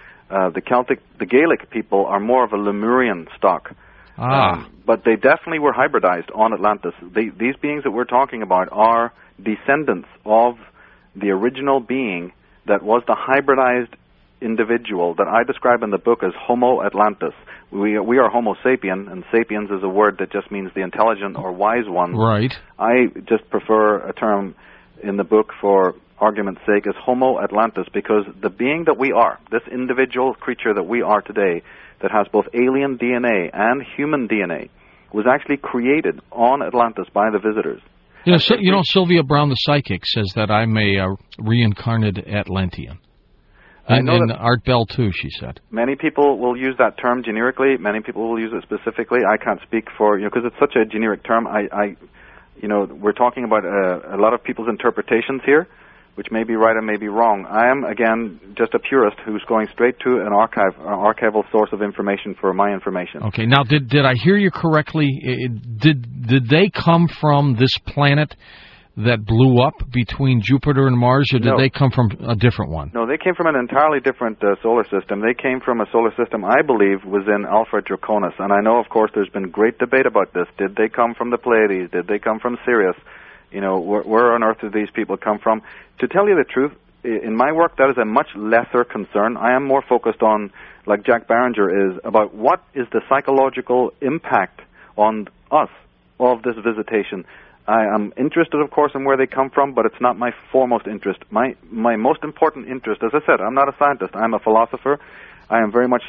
the Gaelic people are more of a Lemurian stock. But they definitely were hybridized on Atlantis. These beings that we're talking about are descendants of the original being that was the hybridized individual that I describe in the book as Homo Atlantis. We are Homo sapien, and sapiens is a word that just means the intelligent or wise one. Right. I just prefer a term in the book for argument's sake as Homo Atlantis, because the being that we are, this individual creature that we are today, that has both alien DNA and human DNA, was actually created on Atlantis by the visitors. Sylvia Brown, the psychic, says that I'm a reincarnated Atlantean. And Art Bell, too, she said. Many people will use that term generically. Many people will use it specifically. I can't speak for, because it's such a generic term. We're talking about a lot of people's interpretations here, which may be right and may be wrong. I am, again, just a purist who's going straight to an archival source of information for my information. Okay. Now, did I hear you correctly? Did they come from this planet that blew up between Jupiter and Mars, or did they come from a different one? No, they came from an entirely different solar system. They came from a solar system I believe was in Alpha Draconis, and I know, of course, there's been great debate about this. Did they come from the Pleiades? Did they come from Sirius? Where on earth did these people come from? To tell you the truth, in my work, that is a much lesser concern. I am more focused on, like Jack Barringer is, about what is the psychological impact on us of this visitation. I am interested, of course, in where they come from, but it's not my foremost interest. My most important interest, as I said, I'm not a scientist. I'm a philosopher. I am very much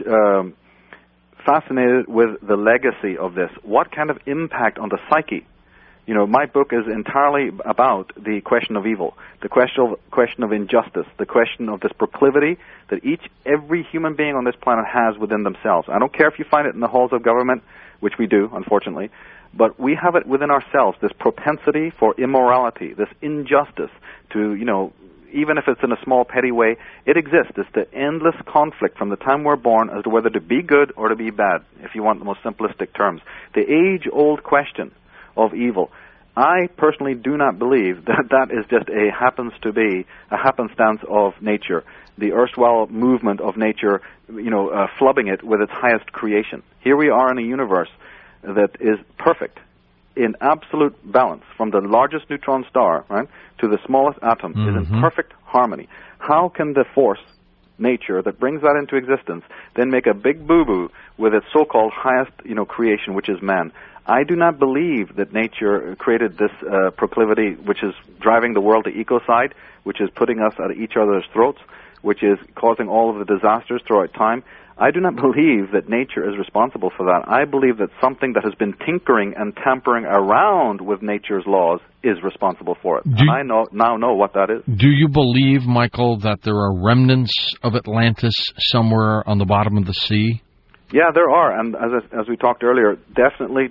fascinated with the legacy of this. What kind of impact on the psyche? My book is entirely about the question of evil, the question of injustice, the question of this proclivity that every human being on this planet has within themselves. I don't care if you find it in the halls of government, which we do, unfortunately, but we have it within ourselves, this propensity for immorality, this injustice to, even if it's in a small, petty way, it exists. It's the endless conflict from the time we're born as to whether to be good or to be bad, if you want the most simplistic terms. The age-old question of evil. I personally do not believe that is just a happenstance of nature, the erstwhile movement of nature, flubbing it with its highest creation. Here we are in a universe that is perfect in absolute balance, from the largest neutron star, right, to the smallest atom, is in perfect harmony. How can the force, nature, that brings that into existence, then make a big boo-boo with its so-called highest, creation, which is man? I do not believe that nature created this proclivity, which is driving the world to ecocide, which is putting us at each other's throats, which is causing all of the disasters throughout time. I do not believe that nature is responsible for that. I believe that something that has been tinkering and tampering around with nature's laws is responsible for it. And I now know what that is. Do you believe, Michael, that there are remnants of Atlantis somewhere on the bottom of the sea? Yeah, there are, and as we talked earlier, definitely,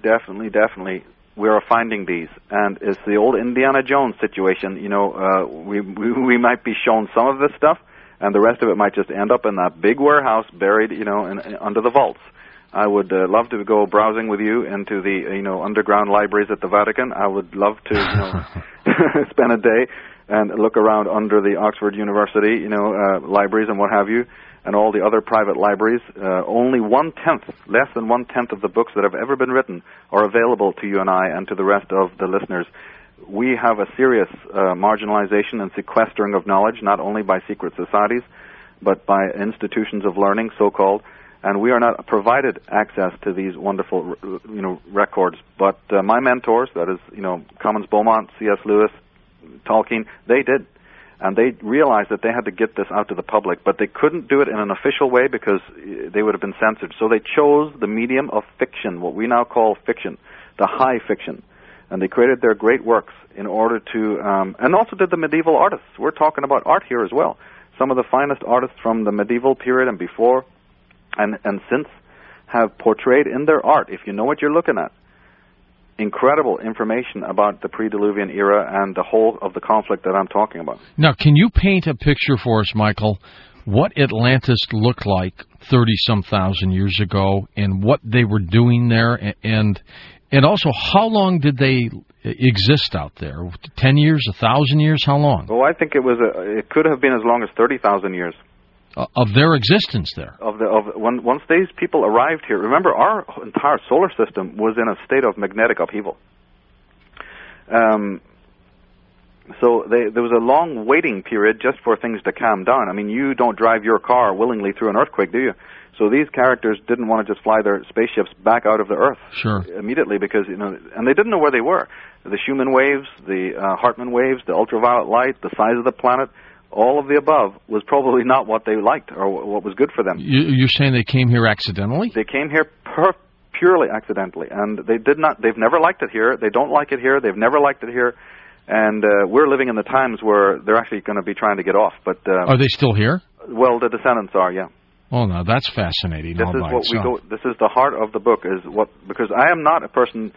we are finding these, and it's the old Indiana Jones situation. We might be shown some of this stuff, and the rest of it might just end up in that big warehouse buried, under the vaults. I would love to go browsing with you into the, underground libraries at the Vatican. I would love to, spend a day and look around under the Oxford University, libraries and what have you, and all the other private libraries. Only less than 1/10 of the books that have ever been written are available to you and I and to the rest of the listeners. We have a serious marginalization and sequestering of knowledge, not only by secret societies, but by institutions of learning, so-called, and we are not provided access to these wonderful, records. But my mentors, that is, Cummins Beaumont, C.S. Lewis, Tolkien, they did. And they realized that they had to get this out to the public, but they couldn't do it in an official way because they would have been censored. So they chose the medium of fiction, what we now call fiction, the high fiction. And they created their great works in order to, and also did the medieval artists. We're talking about art here as well. Some of the finest artists from the medieval period and before and since have portrayed in their art, if you know what you're looking at, incredible information about the pre-Diluvian era and the whole of the conflict that I'm talking about. Now, can you paint a picture for us, Michael, what Atlantis looked like 30-some thousand years ago and what they were doing there, and also how long did they exist out there? 10 years, 1,000 years, how long? Oh, I think it could have been as long as 30,000 years. Of their existence there. Once these people arrived here, remember our entire solar system was in a state of magnetic upheaval. So there was a long waiting period just for things to calm down. I mean, you don't drive your car willingly through an earthquake, do you? So these characters didn't want to just fly their spaceships back out of the Earth immediately because, and they didn't know where they were. The Schumann waves, the Hartmann waves, the ultraviolet light, the size of the planet, all of the above was probably not what they liked or what was good for them. You're saying they came here accidentally? They came here purely accidentally, and they've never liked it here. They don't like it here. They've never liked it here. And we're living in the times where they're actually going to be trying to get off. But are they still here? Well, the descendants are, yeah. Oh, no, that's fascinating. This is the heart of the book, because I am not a person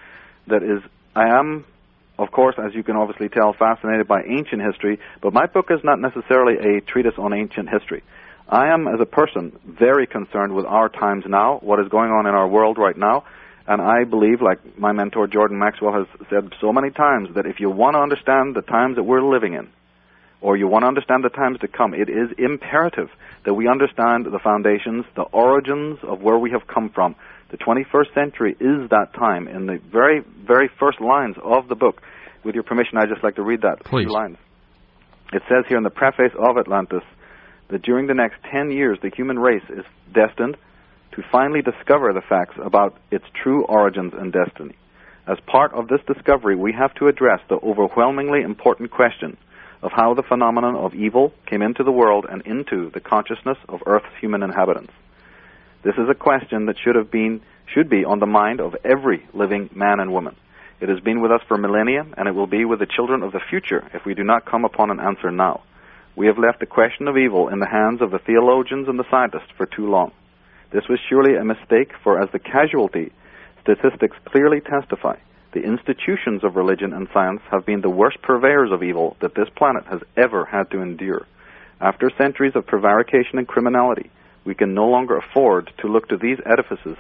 I am, of course, as you can obviously tell, fascinated by ancient history, but my book is not necessarily a treatise on ancient history. I am, as a person, very concerned with our times now, what is going on in our world right now, and I believe, like my mentor Jordan Maxwell has said so many times, that if you want to understand the times that we're living in, or you want to understand the times to come, it is imperative that we understand the foundations, the origins of where we have come from. The 21st century is that time. In the very, very first lines of the book, with your permission, I'd just like to read that few lines. It says here in the preface of Atlantis that during the next 10 years, the human race is destined to finally discover the facts about its true origins and destiny. As part of this discovery, we have to address the overwhelmingly important question of how the phenomenon of evil came into the world and into the consciousness of Earth's human inhabitants. This is a question that should be on the mind of every living man and woman. It has been with us for millennia, and it will be with the children of the future if we do not come upon an answer now. We have left the question of evil in the hands of the theologians and the scientists for too long. This was surely a mistake, for as the casualty statistics clearly testify, the institutions of religion and science have been the worst purveyors of evil that this planet has ever had to endure. After centuries of prevarication and criminality, we can no longer afford to look to these edifices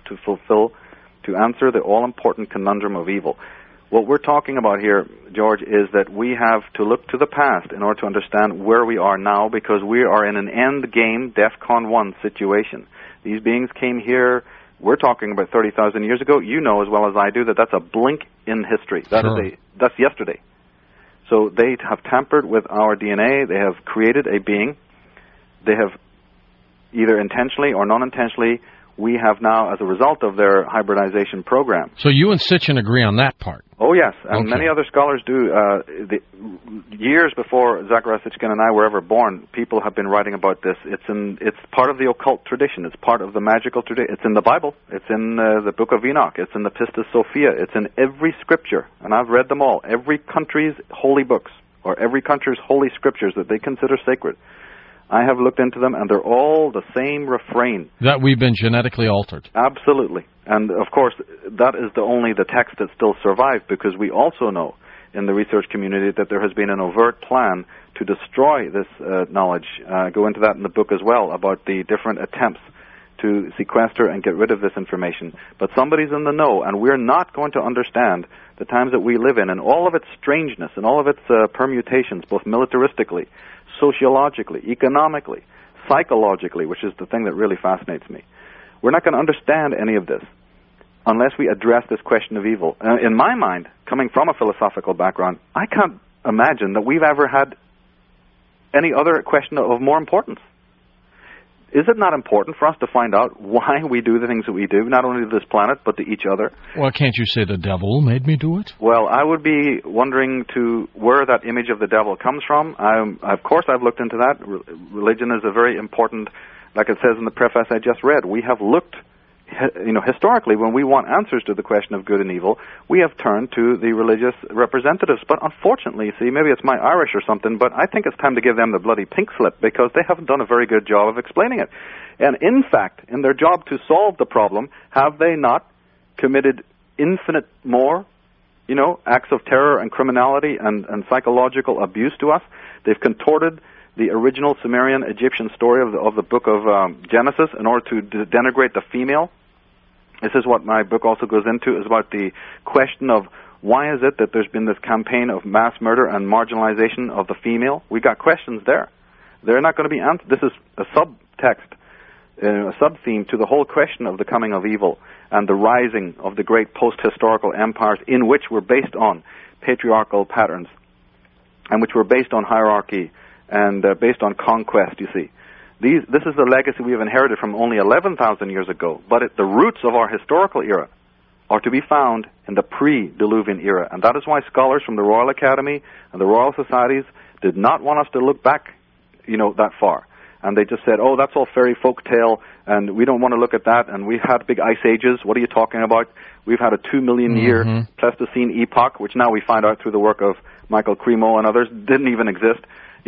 to answer the all-important conundrum of evil. What we're talking about here, George, is that we have to look to the past in order to understand where we are now, because we are in an end-game DEFCON 1 situation. These beings came here, we're talking about 30,000 years ago. You know as well as I do that that's a blink in history. That's yesterday. So they have tampered with our DNA. They have created a being. They have either intentionally or non-intentionally, we have now, as a result of their hybridization program. So you and Sitchin agree on that part? Oh, yes, and many other scholars do. Years before Zecharia Sitchin and I were ever born, people have been writing about this. It's part of the occult tradition. It's part of the magical tradition. It's in the Bible. It's in the Book of Enoch. It's in the Pistis Sophia. It's in every scripture, and I've read them all. Every country's holy books, or every country's holy scriptures that they consider sacred. I have looked into them, and they're all the same refrain. That we've been genetically altered. Absolutely. And, of course, that is only the text that still survived, because we also know in the research community that there has been an overt plan to destroy this knowledge. I go into that in the book as well, about the different attempts to sequester and get rid of this information. But somebody's in the know, and we're not going to understand the times that we live in and all of its strangeness and all of its permutations, both militaristically, sociologically, economically, psychologically, which is the thing that really fascinates me. We're not going to understand any of this unless we address this question of evil. In my mind, coming from a philosophical background, I can't imagine that we've ever had any other question of more importance. Is it not important for us to find out why we do the things that we do, not only to this planet, but to each other? Well, can't you say the devil made me do it? Well, I would be wondering to where that image of the devil comes from. Of course, I've looked into that. Religion is a very important, like it says in the preface I just read. We have looked historically, when we want answers to the question of good and evil, we have turned to the religious representatives. But unfortunately, see, maybe it's my Irish or something, but I think it's time to give them the bloody pink slip, because they haven't done a very good job of explaining it. And in fact, in their job to solve the problem, have they not committed infinite more, acts of terror and criminality and psychological abuse to us? They've contorted the original Sumerian Egyptian story of the book of Genesis in order to denigrate the female. This is what my book also goes into, is about the question of why is it that there's been this campaign of mass murder and marginalization of the female. We got questions there. They're not going to be answered. This is a subtext, a sub-theme to the whole question of the coming of evil and the rising of the great post-historical empires in which were based on patriarchal patterns and which were based on hierarchy and based on conquest, you see. This is the legacy we have inherited from only 11,000 years ago, but the roots of our historical era are to be found in the pre-Diluvian era, and that is why scholars from the Royal Academy and the Royal Societies did not want us to look back, that far. And they just said, oh, that's all fairy folk tale, and we don't want to look at that, and we've had big ice ages. What are you talking about? We've had a 2 million year Pleistocene epoch, which now we find out through the work of Michael Cremo and others didn't even exist.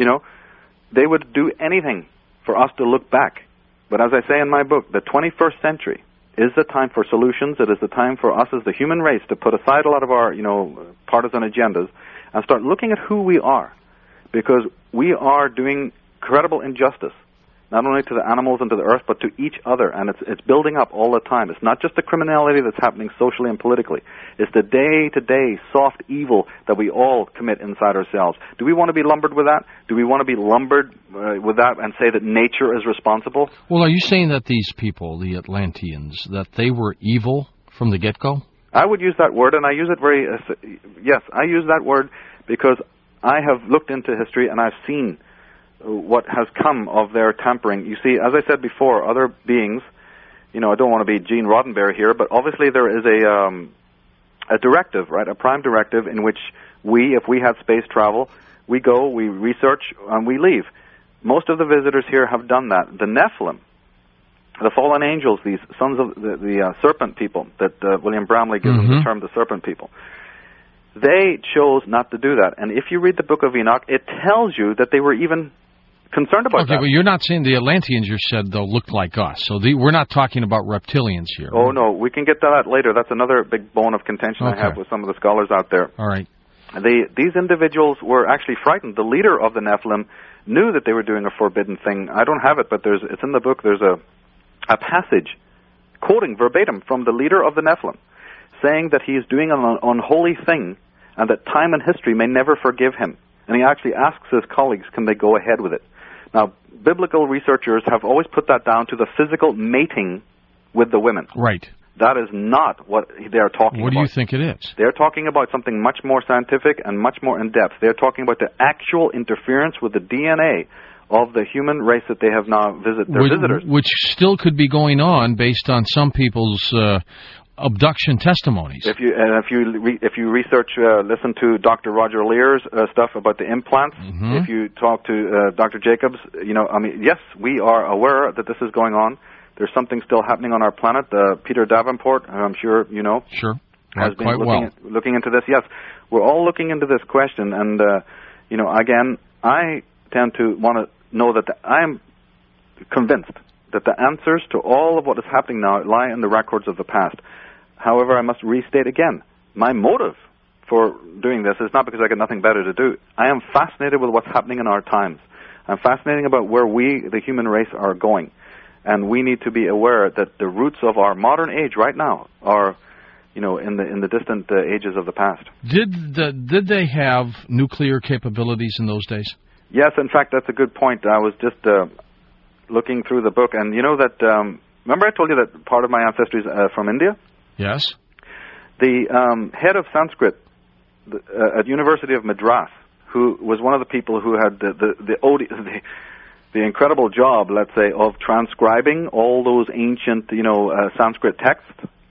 They would do anything for us to look back. But as I say in my book, the 21st century is the time for solutions. It is the time for us as the human race to put aside a lot of our, partisan agendas and start looking at who we are, because we are doing incredible injustice, not only to the animals and to the earth, but to each other, and it's building up all the time. It's not just the criminality that's happening socially and politically. It's the day-to-day soft evil that we all commit inside ourselves. Do we want to be lumbered with that? Do we want to be lumbered with that and say that nature is responsible? Well, are you saying that these people, the Atlanteans, that they were evil from the get-go? I would use that word, and I use it yes, I use that word because I have looked into history and I've seen what has come of their tampering. You see, as I said before, other beings, I don't want to be Gene Roddenberry here, but obviously there is a directive, right, a prime directive in which if we had space travel, we go, we research, and we leave. Most of the visitors here have done that. The Nephilim, the fallen angels, these sons of the serpent people that William Bramley gives them the term the serpent people, they chose not to do that. And if you read the book of Enoch, it tells you that they were even concerned about that. Okay, but you're not saying the Atlanteans, you said, though, looked like us. So we're not talking about reptilians here. Oh, no, we can get to that later. That's another big bone of contention I have with some of the scholars out there. All right. These individuals were actually frightened. The leader of the Nephilim knew that they were doing a forbidden thing. I don't have it, but it's in the book. There's a passage quoting verbatim from the leader of the Nephilim, saying that he is doing an unholy thing and that time and history may never forgive him. And he actually asks his colleagues, can they go ahead with it? Now, biblical researchers have always put that down to the physical mating with the women. Right. That is not what they're talking about. What do you think it is? They're talking about something much more scientific and much more in-depth. They're talking about the actual interference with the DNA of the human race that they have now visitors. Which still could be going on based on some people's abduction testimonies. If you research, listen to Dr. Roger Lear's stuff about the implants. If you talk to Dr. Jacobs, yes, we are aware that this is going on. There's something still happening on our planet. Peter Davenport, I'm sure you know, has been looking into this. Yes, we're all looking into this question, and again, I tend to want to know that I am convinced that the answers to all of what is happening now lie in the records of the past. However, I must restate again, my motive for doing this is not because I got nothing better to do. I am fascinated with what's happening in our times. I'm fascinated about where we, the human race, are going. And we need to be aware that the roots of our modern age right now are, in the distant ages of the past. Did they have nuclear capabilities in those days? Yes, in fact, that's a good point. I was just looking through the book, and you know that, remember I told you that part of my ancestry is from India? Yes. The head of Sanskrit at University of Madras, who was one of the people who had the incredible job, let's say, of transcribing all those ancient, Sanskrit texts.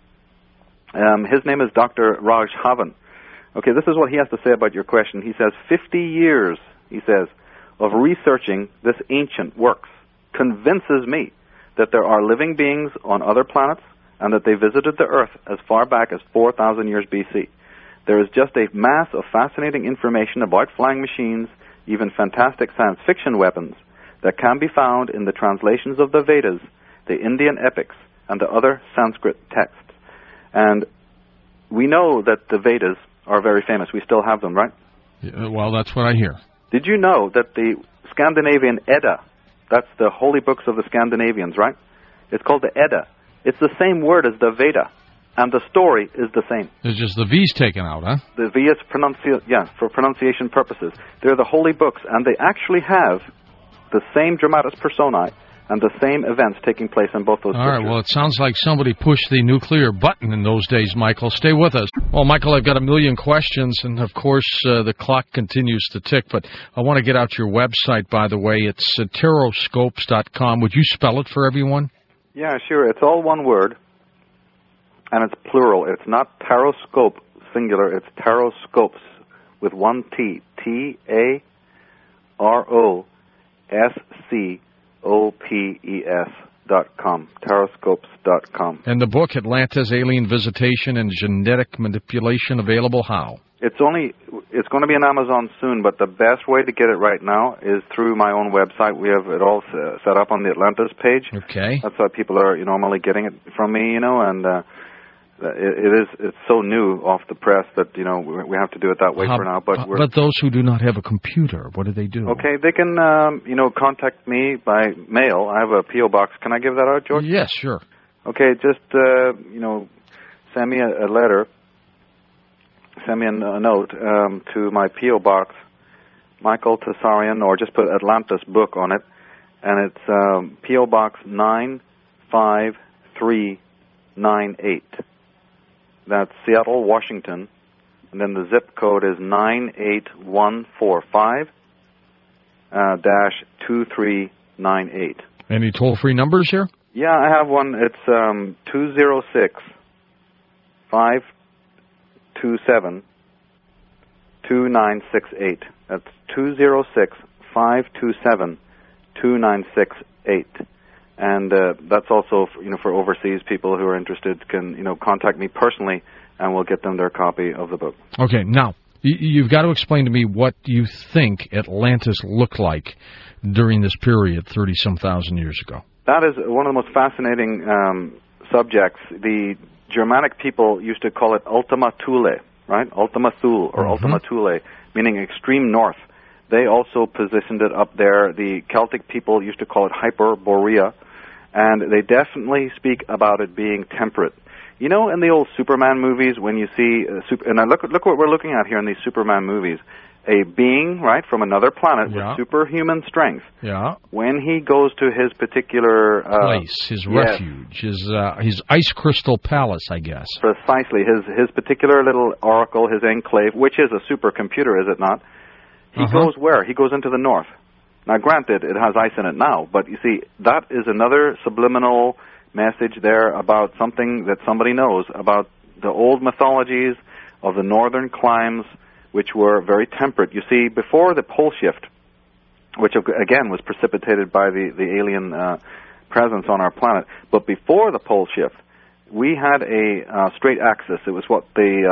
His name is Dr. Raj Havan. Okay, this is what he has to say about your question. He says, 50 years, he says, of researching this ancient works convinces me that there are living beings on other planets and that they visited the Earth as far back as 4,000 years BC. There is just a mass of fascinating information about flying machines, even fantastic science fiction weapons, that can be found in the translations of the Vedas, the Indian epics, and the other Sanskrit texts. And we know that the Vedas are very famous. We still have them, right? Well, that's what I hear. Did you know that the Scandinavian Edda, that's the holy books of the Scandinavians, right? It's called the Edda. It's the same word as the Veda, and the story is the same. There's just the V's taken out, huh? The V is for pronunciation purposes. They're the holy books, and they actually have the same dramatis personae and the same events taking place in both those pictures. All right, well, it sounds like somebody pushed the nuclear button in those days, Michael. Stay with us. Well, Michael, I've got a million questions, and, of course, the clock continues to tick, but I want to get out your website, by the way. It's taroscopes.com. Would you spell it for everyone? Yeah, sure. It's all one word, and it's plural. It's not taroscope, singular. It's taroscopes with one T. TAROSCOPES.com. Taroscopes.com. And the book, Atlantis, Alien Visitation and Genetic Manipulation, available how? It's going to be on Amazon soon, but the best way to get it right now is through my own website. We have it all set up on the Atlantis page. Okay. That's how people are normally getting it from me, and it's so new off the press that we have to do it that way for now. But those who do not have a computer, what do they do? Okay, they can contact me by mail. I have a P.O. box. Can I give that out, George? Yes, sure. Okay, just send me a letter. Send me a note to my P.O. box, Michael Tsarian, or just put Atlantis book on it, and it's P.O. box 95398. That's Seattle, Washington, and then the zip code is 98145 -2398. Any toll-free numbers here? Yeah, I have one. It's 206-527-2968. That's 206-527-2968. And that's also, for overseas people who are interested can, contact me personally, and we'll get them their copy of the book. Okay, now, you've got to explain to me what you think Atlantis looked like during this period, 30-some thousand years ago. That is one of the most fascinating subjects. The Germanic people used to call it Ultima Thule, right? Ultima Thule, or Ultima Thule, meaning extreme north. They also positioned it up there. The Celtic people used to call it Hyperborea, and they definitely speak about it being temperate. In the old Superman movies, when you see, and look what we're looking at here in these Superman movies, a being, right, from another planet with superhuman strength. Yeah. When he goes to his particular place, his refuge, his ice crystal palace, I guess. Precisely, his particular little oracle, his enclave, which is a supercomputer, is it not? He goes where? He goes into the north. Now, granted, it has ice in it now, but you see, that is another subliminal message there about something that somebody knows about the old mythologies of the northern climes, which were very temperate. You see, before the pole shift, which again was precipitated by the alien presence on our planet, but before the pole shift, we had a straight axis. It was what the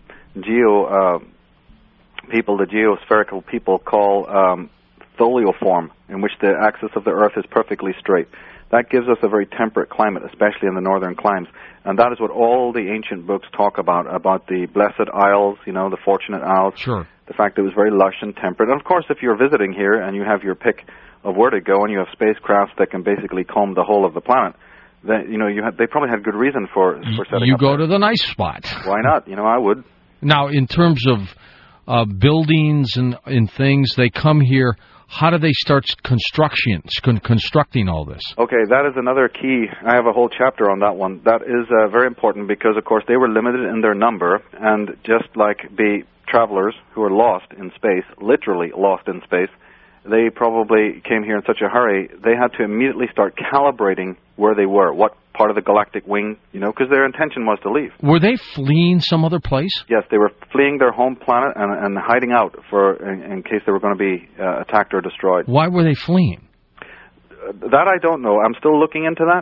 geospherical people call tholioform, in which the axis of the Earth is perfectly straight. That gives us a very temperate climate, especially in the northern climes. And that is what all the ancient books talk about the Blessed Isles, the Fortunate Isles. Sure. The fact that it was very lush and temperate. And, of course, if you're visiting here and you have your pick of where to go and you have spacecrafts that can basically comb the whole of the planet, then, they probably had good reason for setting up. You go to the nice spot. Why not? I would. Now, in terms of buildings and things, they come here. How do they start constructing all this? Okay, that is another key. I have a whole chapter on that one. That is very important because, of course, they were limited in their number, and just like the travelers who are lost in space, literally lost in space, they probably came here in such a hurry, they had to immediately start calibrating where they were, what part of the galactic wing, because their intention was to leave. Were they fleeing some other place? Yes, they were fleeing their home planet and hiding out in case they were going to be attacked or destroyed. Why were they fleeing? That I don't know. I'm still looking into that.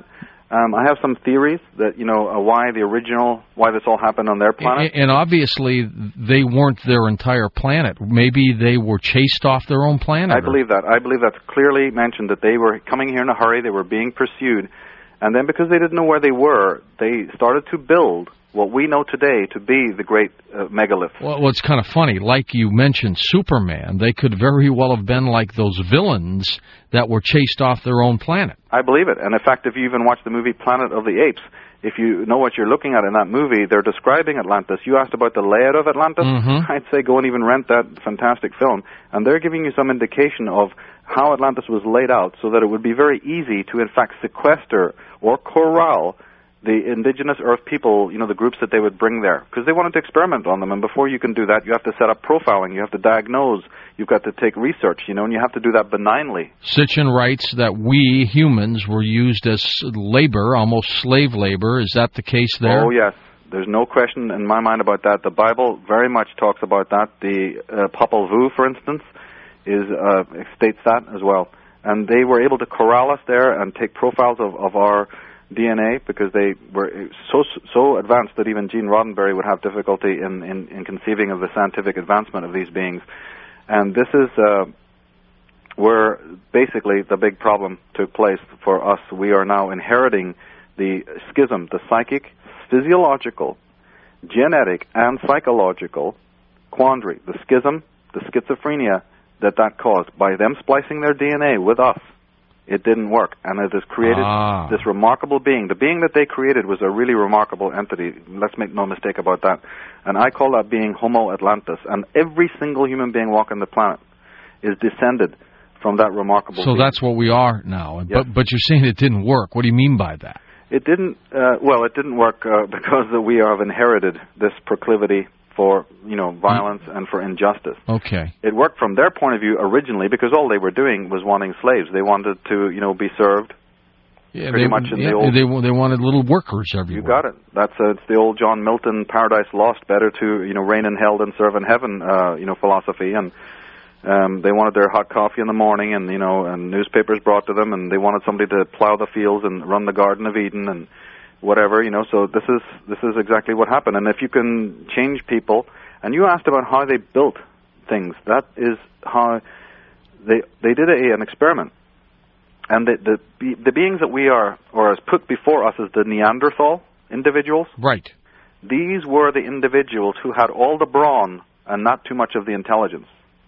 I have some theories that, why this all happened on their planet. And obviously, they weren't their entire planet. Maybe they were chased off their own planet. I believe that. I believe that's clearly mentioned, that they were coming here in a hurry, they were being pursued, and then because they didn't know where they were, they started to build what we know today to be the great megalith. Well, it's kind of funny. Like you mentioned Superman, they could very well have been like those villains that were chased off their own planet. I believe it. And in fact, if you even watch the movie Planet of the Apes, if you know what you're looking at in that movie, they're describing Atlantis. You asked about the layout of Atlantis. Mm-hmm. I'd say go and even rent that fantastic film. And they're giving you some indication of how Atlantis was laid out so that it would be very easy to, in fact, sequester or corral the indigenous Earth people, the groups that they would bring there, because they wanted to experiment on them. And before you can do that, you have to set up profiling, you have to diagnose, you've got to take research, and you have to do that benignly. Sitchin writes that we humans were used as labor, almost slave labor. Is that the case there? Oh, yes. There's no question in my mind about that. The Bible very much talks about that. The Popol Vuh, for instance, states that as well. And they were able to corral us there and take profiles of our DNA, because they were so advanced that even Gene Roddenberry would have difficulty in conceiving of the scientific advancement of these beings. And this is where basically the big problem took place for us. We are now inheriting the schism, the psychic, physiological, genetic, and psychological quandary, the schism, the schizophrenia that caused by them splicing their DNA with us. It didn't work, and it has created this remarkable being. The being that they created was a really remarkable entity. Let's make no mistake about that. And I call that being Homo Atlantis. And every single human being walking the planet is descended from that remarkable being. So that's what we are now. Yes. But you're saying it didn't work. What do you mean by that? It didn't. It didn't work because we have inherited this proclivity for violence and for injustice. Okay. It worked from their point of view originally, because all they were doing was wanting slaves. They wanted to be served. Yeah, pretty much in the old. They wanted little workers everywhere. You got it. It's the old John Milton Paradise Lost. Better to reign in hell than serve in heaven. Philosophy, and they wanted their hot coffee in the morning, and and newspapers brought to them, and they wanted somebody to plow the fields and run the Garden of Eden and whatever, so this is exactly what happened. And if you can change people, and you asked about how they built things, that is how they did an experiment. And the beings that we are, or as put before us as the Neanderthal individuals, right? These were the individuals who had all the brawn and not too much of the intelligence.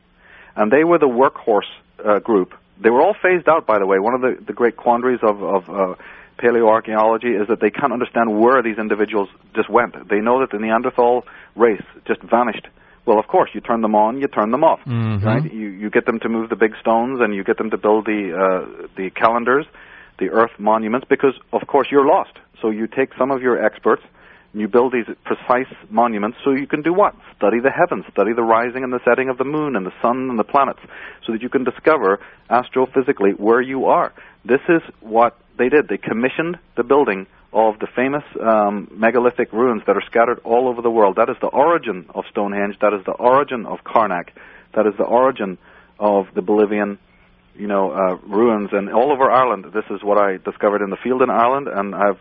And they were the workhorse group. They were all phased out, by the way. One of the great quandaries of paleoarchaeology is that they can't understand where these individuals just went. They know that the Neanderthal race just vanished. Well, of course, you turn them on, you turn them off, right? You get them to move the big stones, and you get them to build the calendars, the Earth monuments, because, of course, you're lost. So you take some of your experts, and you build these precise monuments so you can do what? Study the heavens, study the rising and the setting of the moon and the sun and the planets, so that you can discover astrophysically where you are. This is what they did. They commissioned the building of the famous megalithic ruins that are scattered all over the world. That is the origin of Stonehenge. That is the origin of Karnak. That is the origin of the Bolivian, ruins. And all over Ireland, this is what I discovered in the field in Ireland, and I've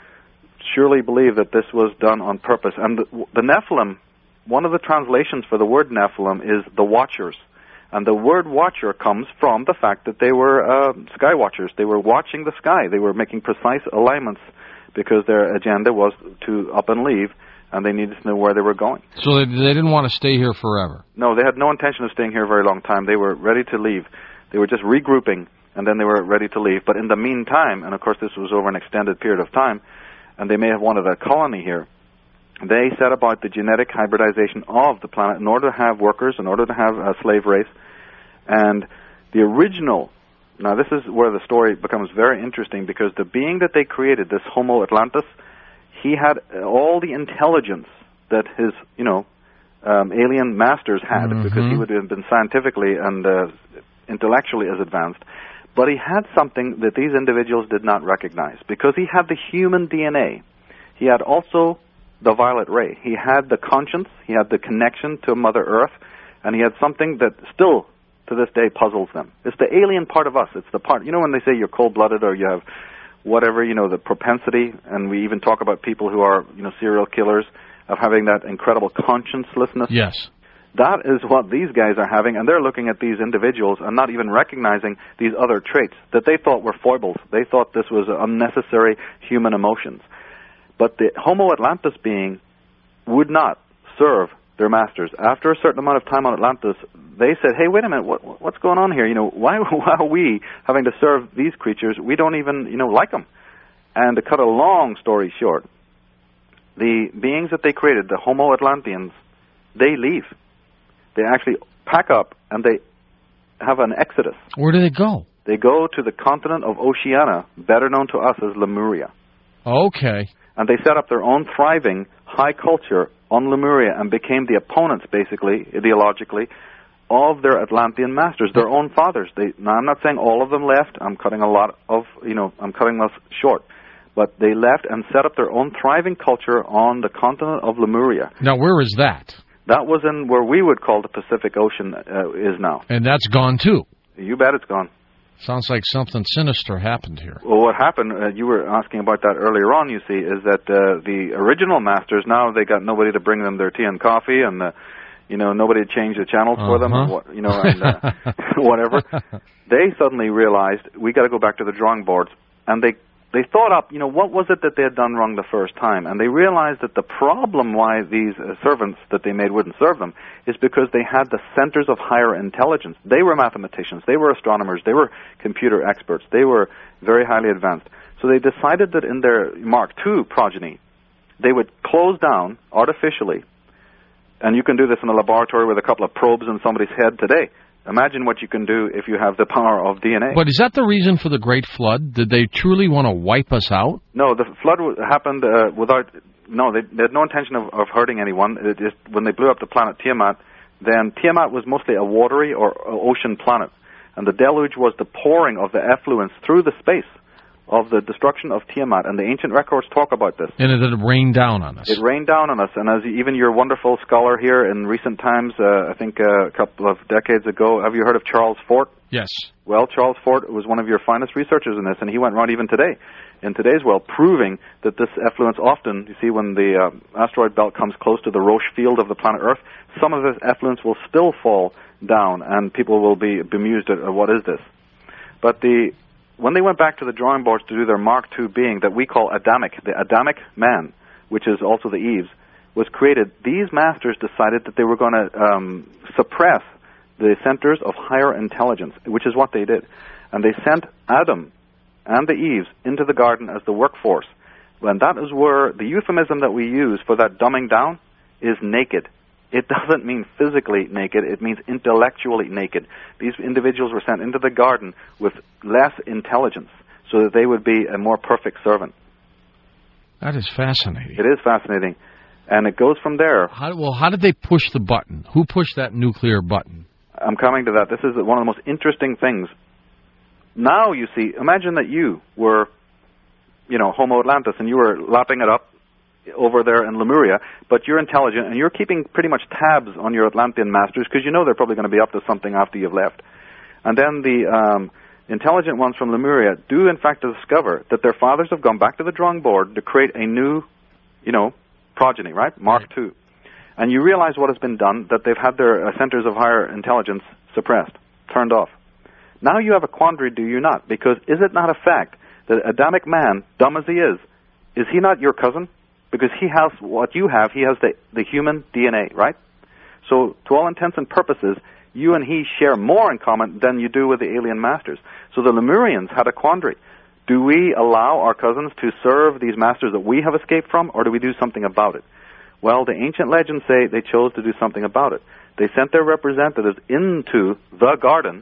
surely believe that this was done on purpose. And the Nephilim, one of the translations for the word Nephilim is the Watchers. And the word watcher comes from the fact that they were sky watchers. They were watching the sky. They were making precise alignments because their agenda was to up and leave, and they needed to know where they were going. So they didn't want to stay here forever? No, they had no intention of staying here a very long time. They were ready to leave. They were just regrouping, and then they were ready to leave. But in the meantime, and of course this was over an extended period of time, and they may have wanted a colony here, they set about the genetic hybridization of the planet in order to have workers, in order to have a slave race. And the original, now this is where the story becomes very interesting, because the being that they created, this Homo Atlantis, he had all the intelligence that his, alien masters had, because he would have been scientifically and intellectually as advanced. But he had something that these individuals did not recognize, because he had the human DNA. He had also the violet ray. He had the conscience, he had the connection to Mother Earth, and he had something that still, to this day, puzzles them. It's the alien part of us. It's the part, when they say you're cold-blooded or you have whatever, the propensity, and we even talk about people who are, serial killers, of having that incredible consciencelessness. Yes. That is what these guys are having, and they're looking at these individuals and not even recognizing these other traits that they thought were foibles. They thought this was unnecessary human emotions. But the Homo Atlantis being would not serve their masters. After a certain amount of time on Atlantis, they said, hey, wait a minute, what's going on here? Why are we having to serve these creatures? We don't even, like them. And to cut a long story short, the beings that they created, the Homo Atlanteans, they leave. They actually pack up and they have an exodus. Where do they go? They go to the continent of Oceania, better known to us as Lemuria. Okay. And they set up their own thriving high culture on Lemuria and became the opponents, basically, ideologically, of their Atlantean masters, their own fathers. Now, I'm not saying all of them left. I'm cutting I'm cutting this short. But they left and set up their own thriving culture on the continent of Lemuria. Now, where is that? That was in where we would call the Pacific Ocean is now. And that's gone, too? You bet it's gone. Sounds like something sinister happened here. Well, what happened, you were asking about that earlier on, you see, is that the original masters, now they got nobody to bring them their tea and coffee, and, nobody to change the channels for them, and whatever. They suddenly realized, we got to go back to the drawing boards, and they thought up, what was it that they had done wrong the first time? And they realized that the problem why these servants that they made wouldn't serve them is because they had the centers of higher intelligence. They were mathematicians, they were astronomers, they were computer experts, they were very highly advanced. So they decided that in their Mark II progeny, they would close down artificially, and you can do this in a laboratory with a couple of probes in somebody's head today. Imagine what you can do if you have the power of DNA. But is that the reason for the Great Flood? Did they truly want to wipe us out? No, the flood happened without... No, they had no intention of hurting anyone. It just, when they blew up the planet Tiamat, then Tiamat was mostly a watery or ocean planet. And the deluge was the pouring of the effluence through the space of the destruction of Tiamat. And the ancient records talk about this. And it rained down on us. It rained down on us. And as even your wonderful scholar here in recent times, I think a couple of decades ago, have you heard of Charles Fort? Yes. Well, Charles Fort was one of your finest researchers in this, and he went around even today, in today's world, proving that this effluence often, you see, when the asteroid belt comes close to the Roche field of the planet Earth, some of this effluence will still fall down, and people will be bemused at what is this. But when they went back to the drawing boards to do their Mark II being that we call Adamic, the Adamic man, which is also the Eves, was created, these masters decided that they were going to suppress the centers of higher intelligence, which is what they did. And they sent Adam and the Eves into the garden as the workforce. And that is where the euphemism that we use for that dumbing down is naked. It doesn't mean physically naked, it means intellectually naked. These individuals were sent into the garden with less intelligence so that they would be a more perfect servant. That is fascinating. It is fascinating. And it goes from there. How did they push the button? Who pushed that nuclear button? I'm coming to that. This is one of the most interesting things. Now, you see, imagine that you were, Homo Atlantis, and you were lapping it up over there in Lemuria, but you're intelligent, and you're keeping pretty much tabs on your Atlantean masters because you know they're probably going to be up to something after you've left. And then the intelligent ones from Lemuria do, in fact, discover that their fathers have gone back to the drawing board to create a new, progeny, right? Mark II. And you realize what has been done, that they've had their centers of higher intelligence suppressed, turned off. Now you have a quandary, do you not? Because is it not a fact that Adamic man, dumb as he is he not your cousin? Because he has what you have, he has the human DNA, right? So to all intents and purposes, you and he share more in common than you do with the alien masters. So the Lemurians had a quandary. Do we allow our cousins to serve these masters that we have escaped from, or do we do something about it? Well, the ancient legends say they chose to do something about it. They sent their representatives into the garden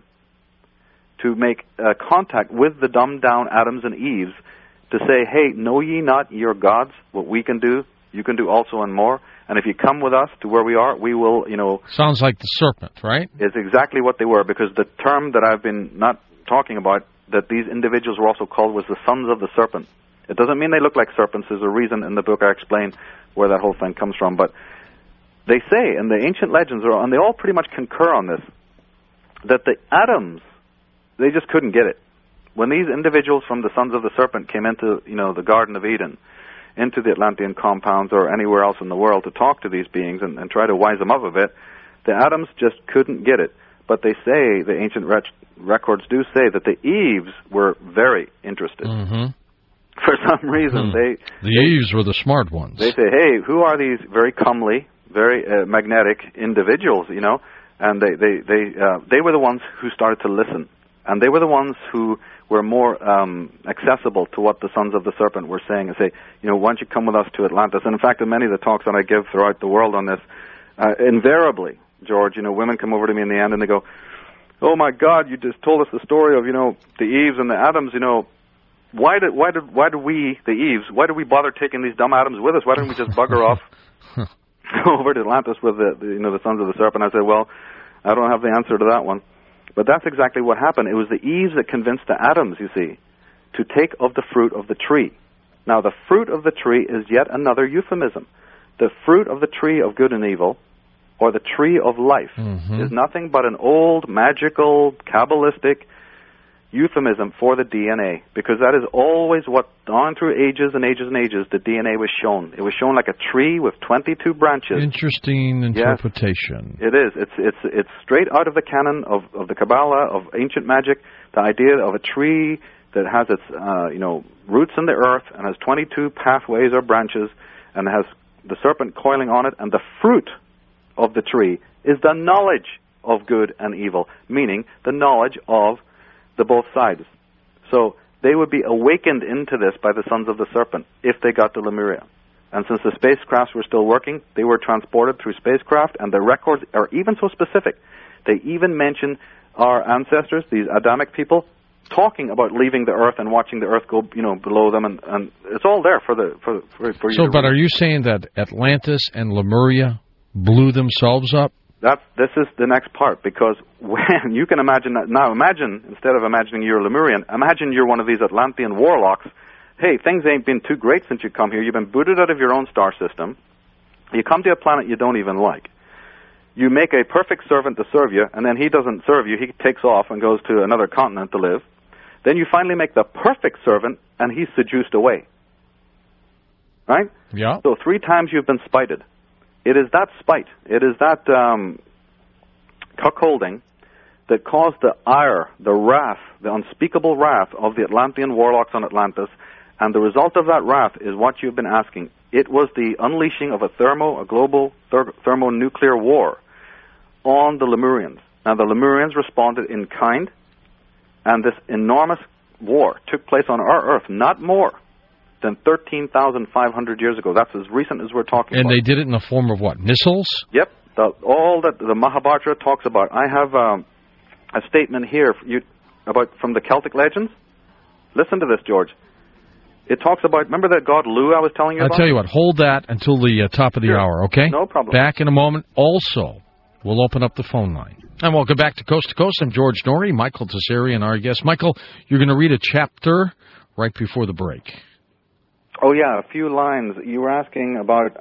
to make contact with the dumbed-down Adams and Eves to say, hey, know ye not your gods, what we can do, you can do also and more, and if you come with us to where we are, we will, Sounds like the serpent, right? It's exactly what they were, because the term that I've been not talking about, that these individuals were also called, was the sons of the serpent. It doesn't mean they look like serpents. There's a reason in the book I explain where that whole thing comes from. But they say, and the ancient legends, and they all pretty much concur on this, that the Adams, they just couldn't get it. when these individuals from the Sons of the Serpent came into, the Garden of Eden, into the Atlantean compounds or anywhere else in the world to talk to these beings and try to wise them up a bit, the Adams just couldn't get it. But they say, the ancient records do say, that the Eves were very interested. Mm-hmm. For some reason, the Eves were the smart ones. They say, hey, who are these very comely, very magnetic individuals, And they were the ones who started to listen. And they were the ones who were more accessible to what the Sons of the Serpent were saying, and say, why don't you come with us to Atlantis? And in fact, in many of the talks that I give throughout the world on this, invariably, George, women come over to me in the end and they go, oh my God, you just told us the story of, the Eves and the Adams, why did we, the Eves, why did we bother taking these dumb Adams with us? Why didn't we just bugger off over to Atlantis with the Sons of the Serpent? I said, well, I don't have the answer to that one. But that's exactly what happened. It was the Eves that convinced the Adams, you see, to take of the fruit of the tree. Now, the fruit of the tree is yet another euphemism. The fruit of the tree of good and evil, or the tree of life, is nothing but an old, magical, Kabbalistic euphemism for the DNA, because that is always what, on through ages and ages and ages, the DNA was shown. It was shown like a tree with 22 branches. Interesting interpretation. Yes, it is. It's straight out of the canon of the Kabbalah, of ancient magic, the idea of a tree that has its roots in the earth and has 22 pathways or branches and has the serpent coiling on it, and the fruit of the tree is the knowledge of good and evil, meaning the knowledge of the both sides. So they would be awakened into this by the Sons of the Serpent if they got to Lemuria. And since the spacecrafts were still working, they were transported through spacecraft, and the records are even so specific. They even mention our ancestors, these Adamic people, talking about leaving the Earth and watching the Earth go, below them, and it's all there for you. So, but are you saying that Atlantis and Lemuria blew themselves up? This is the next part, because when you can imagine that now, instead of imagining you're a Lemurian, imagine you're one of these Atlantean warlocks. Hey, things ain't been too great since you come here. You've been booted out of your own star system. You come to a planet you don't even like. You make a perfect servant to serve you, and then he doesn't serve you. He takes off and goes to another continent to live. Then you finally make the perfect servant, and he's seduced away. Right? Yeah. So 3 times you've been spited. It is that spite, it is that cuckolding that caused the ire, the wrath, the unspeakable wrath of the Atlantean warlocks on Atlantis, and the result of that wrath is what you've been asking. It was the unleashing of a global thermonuclear war on the Lemurians. Now, the Lemurians responded in kind, and this enormous war took place on our Earth, not more than 13,500 years ago. That's as recent as we're talking about. And they did it in the form of what? Missiles? Yep. All that the Mahabharata talks about. I have a statement here from the Celtic legends. Listen to this, George. It talks about, remember that god Lu I was telling you about? I'll tell you what, hold that until the top of the hour, okay? No problem. Back in a moment. Also, we'll open up the phone line. And welcome back to Coast to Coast. I'm George Noory, Michael Tessarian, our guest. Michael, you're going to read a chapter right before the break. Oh, yeah, a few lines. You were asking about,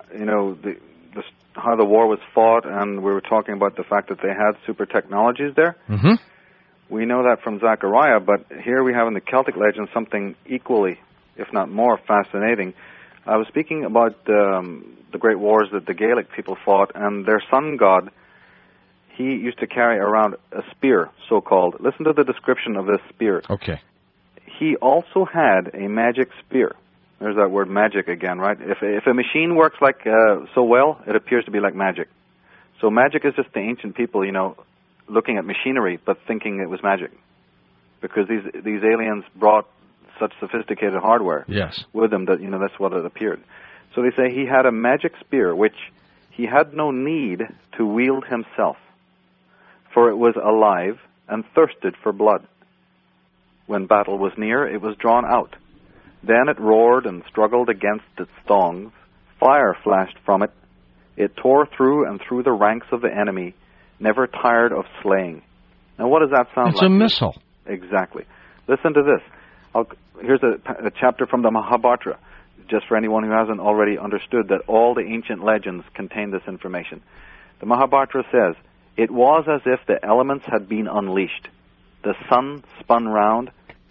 how the war was fought, and we were talking about the fact that they had super technologies there. Mm-hmm. We know that from Zechariah, but here we have in the Celtic legend something equally, if not more, fascinating. I was speaking about the great wars that the Gaelic people fought, and their sun god, he used to carry around a spear, so-called. Listen to the description of this spear. Okay. He also had a magic spear. There's that word magic again, right? If a machine works like so well, it appears to be like magic. So magic is just the ancient people, looking at machinery but thinking it was magic, because these aliens brought such sophisticated hardware with them that that's what it appeared. So they say he had a magic spear which he had no need to wield himself, for it was alive and thirsted for blood. When battle was near, it was drawn out. Then it roared and struggled against its thongs. Fire flashed from it. It tore through and through the ranks of the enemy, never tired of slaying. Now, what does that sound like? It's a missile. Exactly. Listen to this. Here's a chapter from the Mahabharata, just for anyone who hasn't already understood that all the ancient legends contain this information. The Mahabharata says, "It was as if the elements had been unleashed. The sun spun round,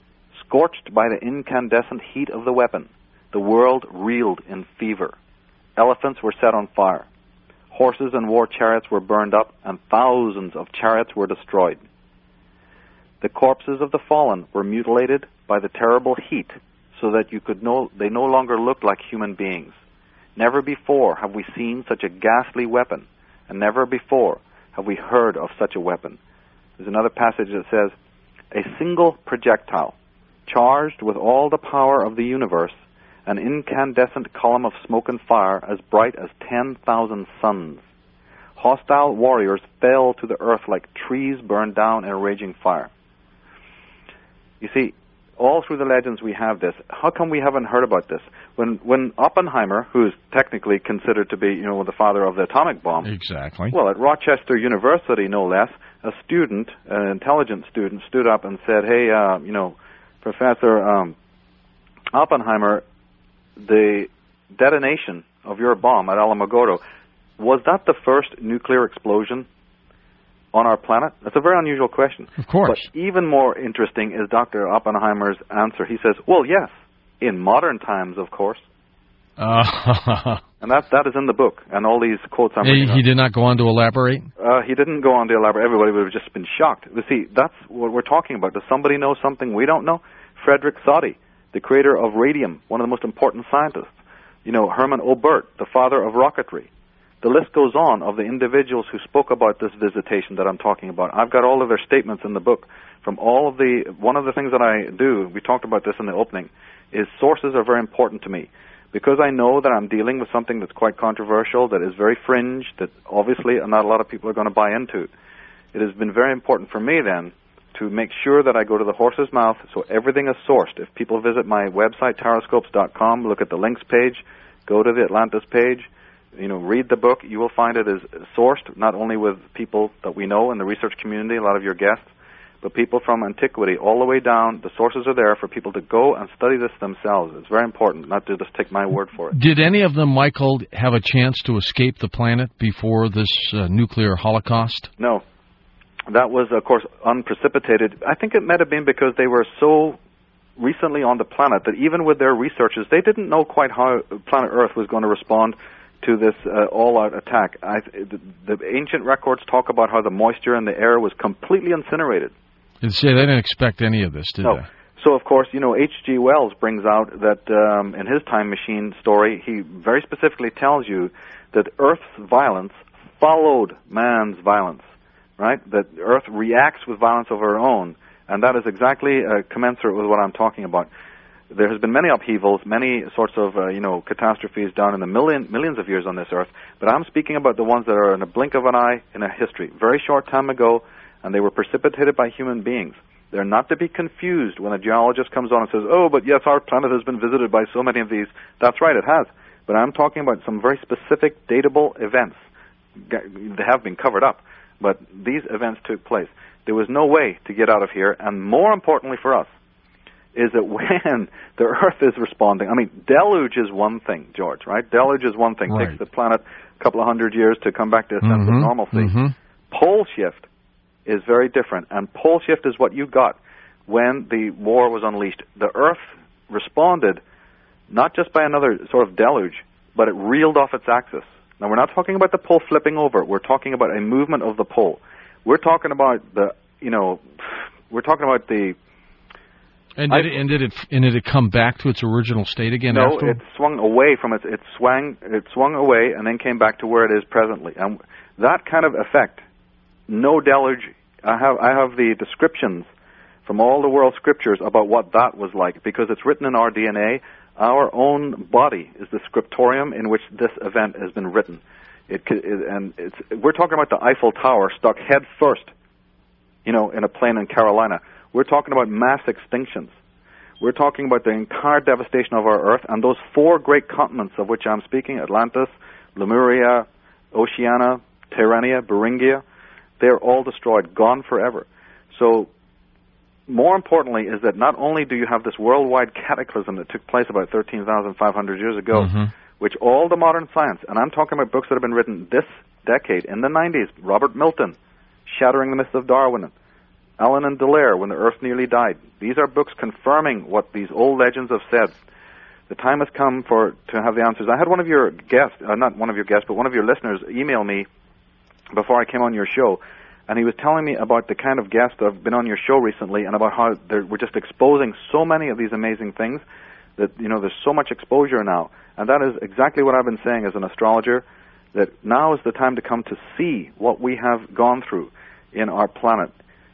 Scorched by the incandescent heat of the weapon, the world reeled in fever. Elephants were set on fire. Horses and war chariots were burned up, and thousands of chariots were destroyed. The corpses of the fallen were mutilated by the terrible heat, so that they no longer looked like human beings. Never before have we seen such a ghastly weapon, and never before have we heard of such a weapon. There's another passage that says, a single projectile, charged with all the power of the universe, an incandescent column of smoke and fire as bright as 10,000 suns. Hostile warriors fell to the earth like trees burned down in a raging fire. You see, all through the legends we have this. How come we haven't heard about this? When Oppenheimer, who is technically considered to be, the father of the atomic bomb. Exactly. Well, at Rochester University, no less, a student, an intelligent student, stood up and said, hey, Professor Oppenheimer, the detonation of your bomb at Alamogordo, was that the first nuclear explosion on our planet? That's a very unusual question. Of course. But even more interesting is Dr. Oppenheimer's answer. He says, well, yes, in modern times, of course. And that is in the book, and all these quotes I'm reading. He did not go on to elaborate? He didn't go on to elaborate. Everybody would have just been shocked. You see, that's what we're talking about. Does somebody know something we don't know? Frederick Soddy, the creator of radium, one of the most important scientists. Herman Oberth, the father of rocketry. The list goes on of the individuals who spoke about this visitation that I'm talking about. I've got all of their statements in the book. One of the things that I do, we talked about this in the opening, is sources are very important to me. Because I know that I'm dealing with something that's quite controversial, that is very fringe, that obviously not a lot of people are going to buy into. It has been very important for me then to make sure that I go to the horse's mouth so everything is sourced. If people visit my website, taroscopes.com, look at the links page, go to the Atlantis page, read the book, you will find it is sourced not only with people that we know in the research community, a lot of your guests, but people from antiquity all the way down. The sources are there for people to go and study this themselves. It's very important, not to just take my word for it. Did any of them, Michael, have a chance to escape the planet before this nuclear holocaust? No. That was, of course, unprecipitated. I think it might have been because they were so recently on the planet that even with their researchers, they didn't know quite how planet Earth was going to respond to this all-out attack. The ancient records talk about how the moisture in the air was completely incinerated. And say they didn't expect any of this, did they? So, of course, H.G. Wells brings out that in his Time Machine story, he very specifically tells you that Earth's violence followed man's violence, right? That Earth reacts with violence of her own, and that is exactly commensurate with what I'm talking about. There has been many upheavals, many sorts of, catastrophes down in the millions of years on this Earth, but I'm speaking about the ones that are in a blink of an eye in a history, very short time ago, and they were precipitated by human beings. They're not to be confused when a geologist comes on and says, oh, but yes, our planet has been visited by so many of these. That's right, it has. But I'm talking about some very specific, datable events. They have been covered up, but these events took place. There was no way to get out of here, and more importantly for us, is that when the Earth is responding, deluge is one thing, George, right? Deluge is one thing. Right. Takes the planet a couple of hundred years to come back to a sense of normalcy. Mm-hmm. Pole shift is very different, and pole shift is what you got when the war was unleashed. The Earth responded not just by another sort of deluge, but it reeled off its axis. Now, we're not talking about the pole flipping over. We're talking about a movement of the pole. We're talking about And did it come back to its original state again? No, after? it swung away from it swung away and then came back to where it is presently. And that kind of effect, no deluge. I have the descriptions from all the world scriptures about what that was like, because it's written in our DNA. Our own body is the scriptorium in which this event has been written. We're talking about the Eiffel Tower stuck head first, in a plane in Carolina. We're talking about mass extinctions. We're talking about the entire devastation of our Earth, and those four great continents of which I'm speaking, Atlantis, Lemuria, Oceania, Terrania, Beringia, they're all destroyed, gone forever. So, more importantly is that not only do you have this worldwide cataclysm that took place about 13,500 years ago, which all the modern science, and I'm talking about books that have been written this decade, in the 90s, Robert Milton, Shattering the Myths of Darwin, Allen and Delaire, When the Earth Nearly Died. These are books confirming what these old legends have said. The time has come to have the answers. I had one of your guests, not one of your guests, but one of your listeners email me before I came on your show, and he was telling me about the kind of guests that have been on your show recently and about how we're just exposing so many of these amazing things that, there's so much exposure now. And that is exactly what I've been saying as an astrologer, that now is the time to come to see what we have gone through in our planet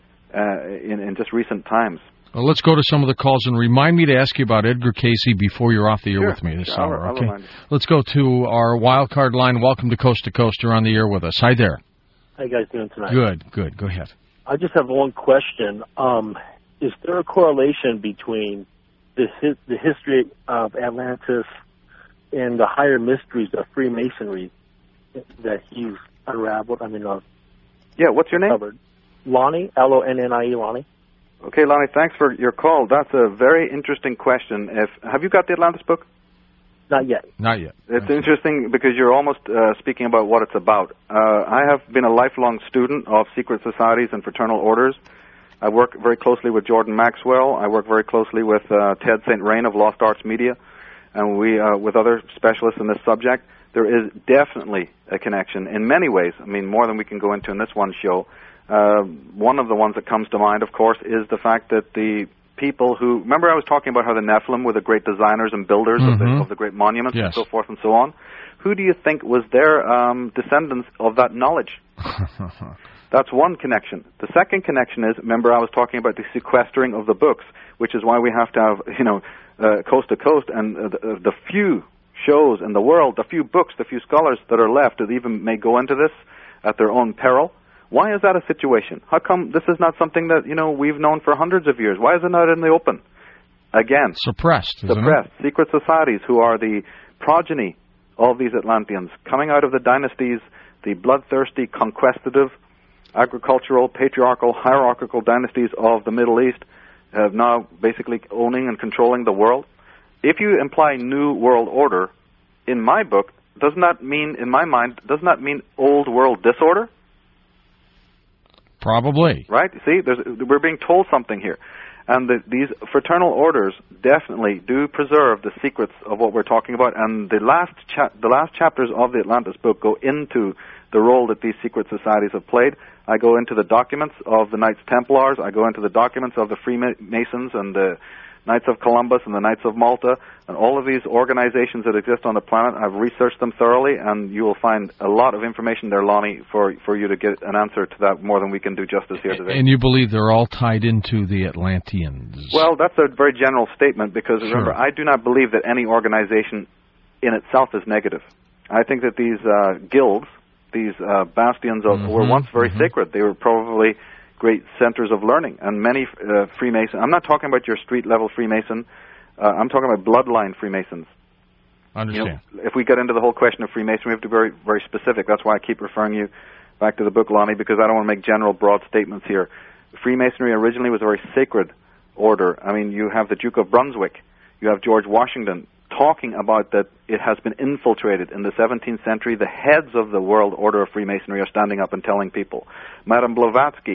in just recent times. Well, let's go to some of the calls, and remind me to ask you about Edgar Casey before you're off the air with me this hour. I'll remind you. Let's go to our wild card line. Welcome to Coast to Coast. You're on the air with us. Hi there. How you guys doing tonight? Good. Go ahead. I just have one question. Is there a correlation between the history of Atlantis and the higher mysteries of Freemasonry that you've unraveled? Yeah, what's your name? Covered. Lonnie, Lonnie, Lonnie. Okay, Lonnie, thanks for your call. That's a very interesting question. Have you got the Atlantis book? Not yet. It's interesting because you're almost speaking about what it's about. I have been a lifelong student of secret societies and fraternal orders. I work very closely with Jordan Maxwell. I work very closely with Ted St. Rain of Lost Arts Media, and we with other specialists in this subject. There is definitely a connection in many ways. More than we can go into in this one show. One of the ones that comes to mind, of course, is the fact that the people who... Remember I was talking about how the Nephilim were the great designers and builders of the great monuments and so forth and so on? Who do you think was their descendants of that knowledge? That's one connection. The second connection is, remember I was talking about the sequestering of the books, which is why we have to have, Coast to Coast, and the few shows in the world, the few books, the few scholars that are left that even may go into this at their own peril. Why is that a situation? How come this is not something that, we've known for hundreds of years? Why is it not in the open? Again. Suppressed. Secret societies who are the progeny of these Atlanteans, coming out of the dynasties, the bloodthirsty, conquestative, agricultural, patriarchal, hierarchical dynasties of the Middle East, have now basically owning and controlling the world. If you imply New World Order, in my book, doesn't that mean old world disorder? Probably. Right? See, we're being told something here. And these fraternal orders definitely do preserve the secrets of what we're talking about. And the last chapters of the Atlantis book go into the role that these secret societies have played. I go into the documents of the Knights Templars. I go into the documents of the Freemasons and the Knights of Columbus and the Knights of Malta, and all of these organizations that exist on the planet. I've researched them thoroughly, and you will find a lot of information there, Lonnie, for you to get an answer to that more than we can do justice here today. And you believe they're all tied into the Atlanteans? Well, that's a very general statement, because remember, I do not believe that any organization in itself is negative. I think that these guilds, these bastions were once very sacred. They were probably great centers of learning, and many Freemasons. I'm not talking about your street-level Freemason. I'm talking about bloodline Freemasons. Understand. If we get into the whole question of Freemasonry, we have to be very, very specific. That's why I keep referring you back to the book, Lonnie, because I don't want to make general, broad statements here. Freemasonry originally was a very sacred order. You have the Duke of Brunswick. You have George Washington talking about that it has been infiltrated. In the 17th century, the heads of the world order of Freemasonry are standing up and telling people. Madame Blavatsky,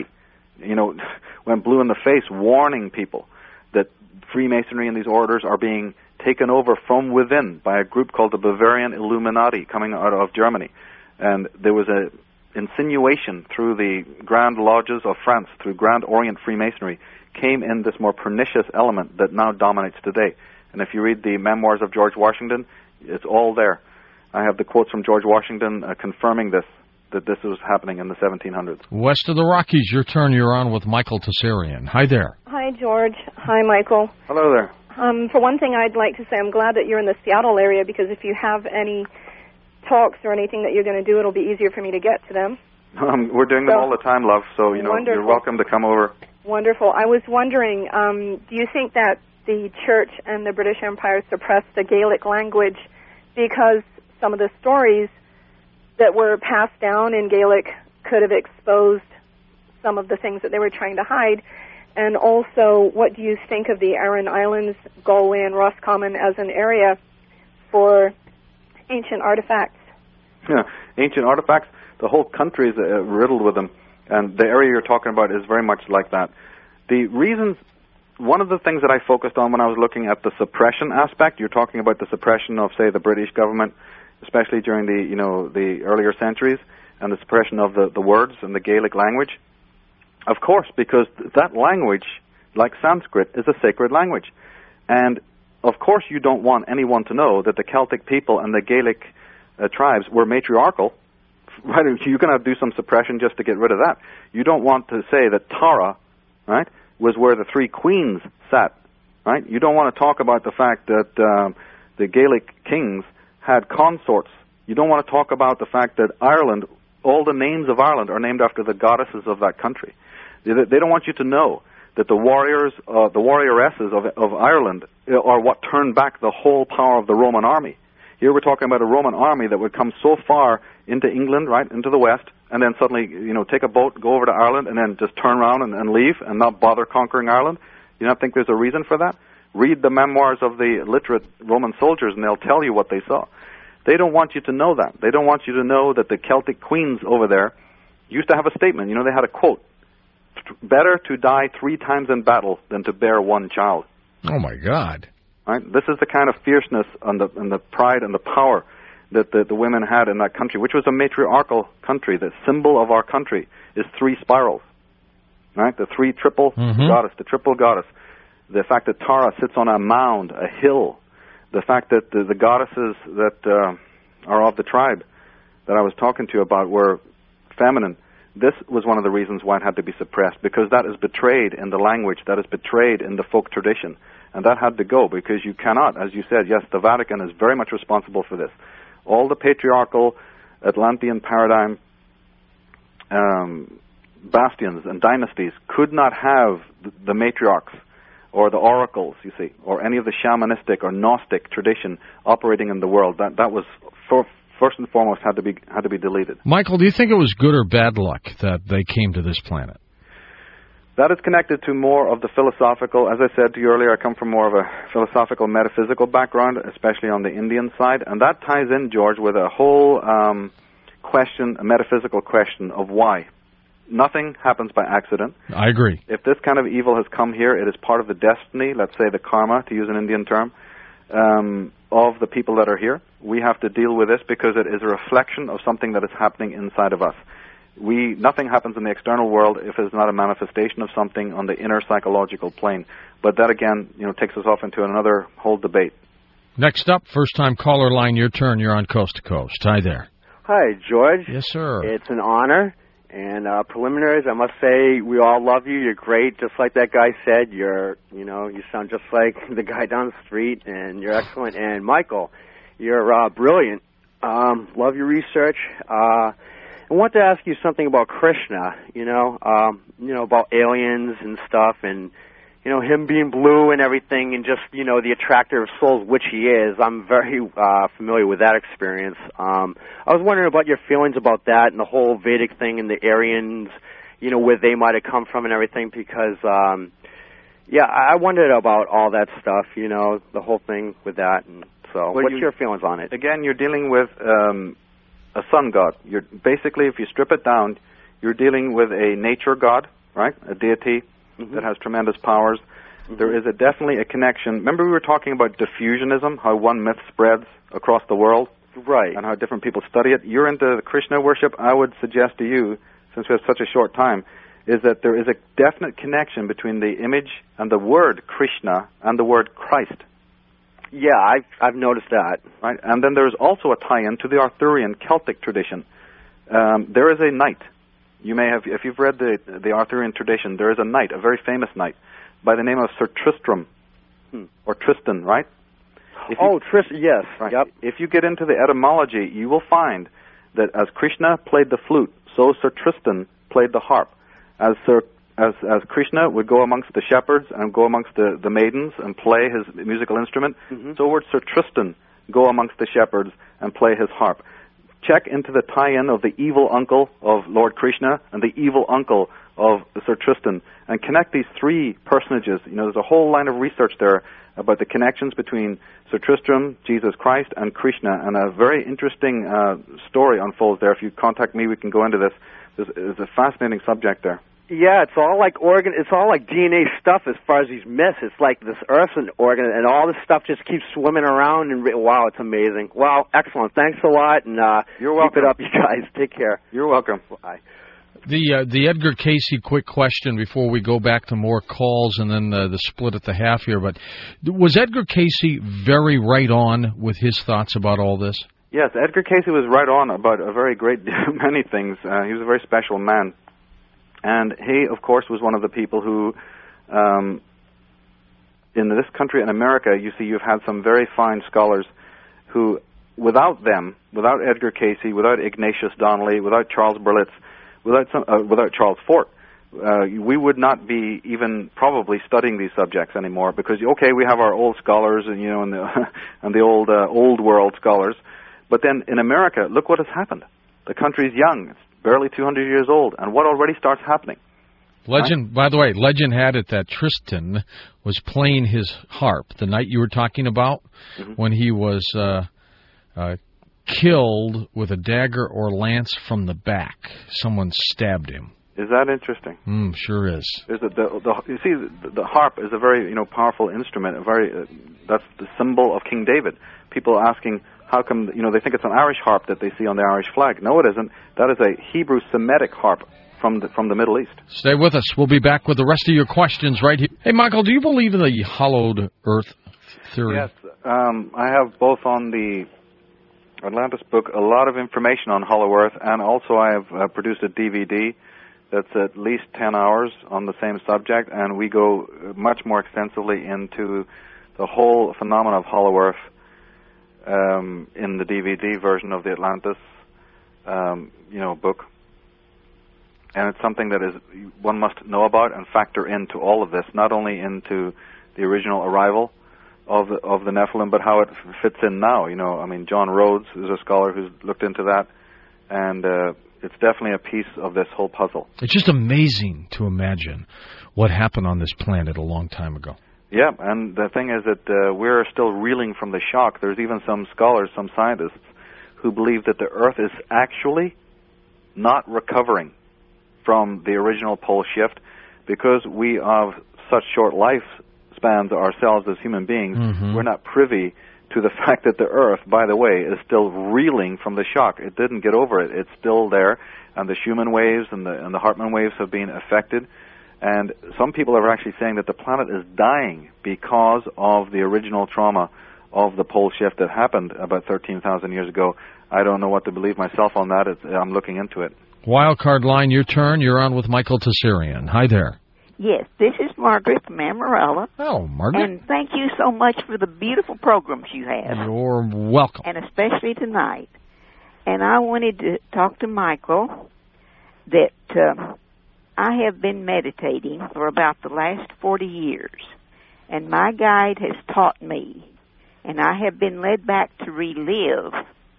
went blue in the face, warning people that Freemasonry and these orders are being taken over from within by a group called the Bavarian Illuminati coming out of Germany. And there was an insinuation through the Grand Lodges of France, through Grand Orient Freemasonry, came in this more pernicious element that now dominates today. And if you read the memoirs of George Washington, it's all there. I have the quotes from George Washington confirming this, that this was happening in the 1700s. West of the Rockies, your turn. You're on with Michael Tessarian. Hi there. Hi, George. Hi, Michael. Hello there. For one thing, I'd like to say I'm glad that you're in the Seattle area, because if you have any talks or anything that you're going to do, it'll be easier for me to get to them. We're doing them all the time, love, so you're welcome to come over. Wonderful. I was wondering, do you think that the Church and the British Empire suppressed the Gaelic language because some of the stories that were passed down in Gaelic could have exposed some of the things that they were trying to hide? And also, what do you think of the Aran Islands, Galway, and Roscommon as an area for ancient artifacts? Yeah, ancient artifacts. The whole country is riddled with them. And the area you're talking about is very much like that. The reasons, one of the things that I focused on when I was looking at the suppression aspect, you're talking about the suppression of, say, the British government, especially during the earlier centuries, and the suppression of the words and the Gaelic language. Of course, because that language, like Sanskrit, is a sacred language. And of course you don't want anyone to know that the Celtic people and the Gaelic tribes were matriarchal. Right? You're going to do some suppression just to get rid of that. You don't want to say that Tara, right, was where the three queens sat. Right? You don't want to talk about the fact that the Gaelic kings had consorts. You don't want to talk about the fact that Ireland, all the names of Ireland are named after the goddesses of that country. They don't want you to know that the warriors, the warrioresses of Ireland are what turned back the whole power of the Roman army. Here we're talking about a Roman army that would come so far into England, right, into the west, and then suddenly, take a boat, go over to Ireland, and then just turn around and leave and not bother conquering Ireland. You don't think there's a reason for that? Read the memoirs of the literate Roman soldiers, and they'll tell you what they saw. They don't want you to know that. They don't want you to know that the Celtic queens over there used to have a statement. They had a quote. Better to die 3 times in battle than to bear 1 child. Oh, my God. Right? This is the kind of fierceness and the pride and the power that the women had in that country, which was a matriarchal country. The symbol of our country is 3 spirals. Right? The 3 triple goddess, the triple goddess. The fact that Tara sits on a mound, a hill. The fact that the goddesses that are of the tribe that I was talking to you about were feminine. This was one of the reasons why it had to be suppressed, because that is betrayed in the language, that is betrayed in the folk tradition. And that had to go, because you cannot, as you said, yes, the Vatican is very much responsible for this. All the patriarchal Atlantean paradigm bastions and dynasties could not have the matriarchs or the oracles, you see, or any of the shamanistic or Gnostic tradition operating in the world. That was first and foremost had to be deleted. Michael, do you think it was good or bad luck that they came to this planet? That is connected to more of the philosophical. As I said to you earlier, I come from more of a philosophical, metaphysical background, especially on the Indian side, and that ties in, George, with a whole a metaphysical question of why. Nothing happens by accident. I agree. If this kind of evil has come here, it is part of the destiny, let's say the karma, to use an Indian term, of the people that are here. We have to deal with this because it is a reflection of something that is happening inside of us. Nothing happens in the external world if it's not a manifestation of something on the inner psychological plane. But that, again, takes us off into another whole debate. Next up, first-time caller line, your turn. You're on Coast to Coast. Hi there. Hi, George. Yes, sir. It's an honor. And preliminaries, I must say, we all love you. You're great. Just like that guy said, you sound just like the guy down the street, and you're excellent. And Michael, you're brilliant. Love your research. I want to ask you something about Krishna, about aliens and stuff, and, him being blue and everything, and just, the attractor of souls, which he is. I'm very familiar with that experience. I was wondering about your feelings about that and the whole Vedic thing and the Aryans, where they might have come from and everything, because, I wondered about all that stuff, the whole thing with that. And so what's your feelings on it? Again, you're dealing with a sun god. Basically, if you strip it down, you're dealing with a nature god, right? A deity that has tremendous powers. There is definitely a connection. Remember we were talking about diffusionism, how one myth spreads across the world? Right. And how different people study it. You're into the Krishna worship. I would suggest to you, since we have such a short time, is that there is a definite connection between the image and the word Krishna and the word Christ. Yeah, I've noticed that. Right, and then there's also a tie-in to the Arthurian Celtic tradition. There is a knight. You may have, if you've read the Arthurian tradition, there is a knight, a very famous knight, by the name of Sir Tristram, or Tristan, right? Tristan, yes. Right. Yep. If you get into the etymology, you will find that as Krishna played the flute, so Sir Tristan played the harp. As Krishna would go amongst the shepherds and go amongst the maidens and play his musical instrument, so would Sir Tristan go amongst the shepherds and play his harp. Check into the tie-in of the evil uncle of Lord Krishna and the evil uncle of Sir Tristan and connect these 3 personages. There's a whole line of research there about the connections between Sir Tristram, Jesus Christ, and Krishna, and a very interesting story unfolds there. If you contact me, we can go into this. There's a fascinating subject there. Yeah, it's all like DNA stuff as far as these myths. It's like this Earth's an organ, and all this stuff just keeps swimming around. And wow, it's amazing. Wow, excellent. Thanks a lot, and You're welcome. Keep it up, you guys. Take care. You're welcome. Bye. The Edgar Casey quick question before we go back to more calls and then the split at the half here. But was Edgar Casey very right on with his thoughts about all this? Yes, Edgar Casey was right on about a very great many things. He was a very special man. And he, of course, was one of the people who, in this country, in America, you see you've had some very fine scholars who, without them, without Edgar Casey, without Ignatius Donnelly, without Charles Berlitz, without Charles Fort, we would not be even probably studying these subjects anymore. Because okay, we have our old scholars and and the old world scholars, but then in America, look what has happened. The country's young; it's barely 200 years old, and what already starts happening. Legend, by the way, legend had it that Tristan was playing his harp the night you were talking about when he was killed with a dagger or lance from the back. Someone stabbed him. Is that interesting? Sure is. You see, the harp is a very powerful instrument. That's the symbol of King David. People asking, how come they think it's an Irish harp that they see on the Irish flag? No, it isn't. That is a Hebrew Semitic harp from the Middle East. Stay with us. We'll be back with the rest of your questions right here. Hey, Michael, do you believe in the hollowed earth theory? Yes, I have both on the Atlantis book a lot of information on hollow earth, and also I have produced a DVD that's at least 10 hours on the same subject, and we go much more extensively into the whole phenomenon of hollow earth in the DVD version of the Atlantis, book. And it's something that one must know about and factor into all of this, not only into the original arrival of the Nephilim, but how it fits in now. John Rhodes is a scholar who's looked into that, and it's definitely a piece of this whole puzzle. It's just amazing to imagine what happened on this planet a long time ago. Yeah, and the thing is that we're still reeling from the shock. There's even some scholars, some scientists, who believe that the Earth is actually not recovering from the original pole shift because we have such short lifespans ourselves as human beings. We're not privy to the fact that the Earth, by the way, is still reeling from the shock. It didn't get over it. It's still there, and the Schumann waves and the Hartmann waves have been affected. And some people are actually saying that the planet is dying because of the original trauma of the pole shift that happened about 13,000 years ago. I don't know what to believe myself on that. I'm looking into it. Wildcard line, your turn. You're on with Michael Tsarion. Hi there. Yes, this is Margaret from Amarillo. Hello, Margaret. And thank you so much for the beautiful programs you have. You're welcome. And especially tonight. And I wanted to talk to Michael that I have been meditating for about the last 40 years. And my guide has taught me, and I have been led back to relive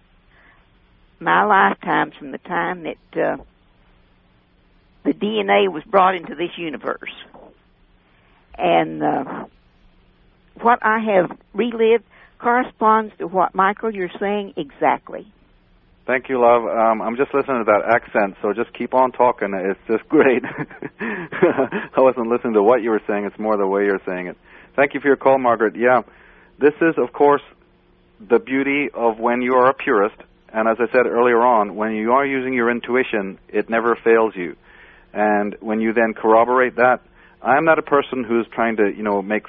my lifetimes from the time that the DNA was brought into this universe. And what I have relived corresponds to what, Michael, you're saying exactly. Thank you, love. I'm just listening to that accent, so just keep on talking. It's just great. I wasn't listening to what you were saying. It's more the way you're saying it. Thank you for your call, Margaret. Yeah, this is, of course, the beauty of when you are a purist. And as I said earlier on, when you are using your intuition, it never fails you. And when you then corroborate that, I'm not a person who's trying to, make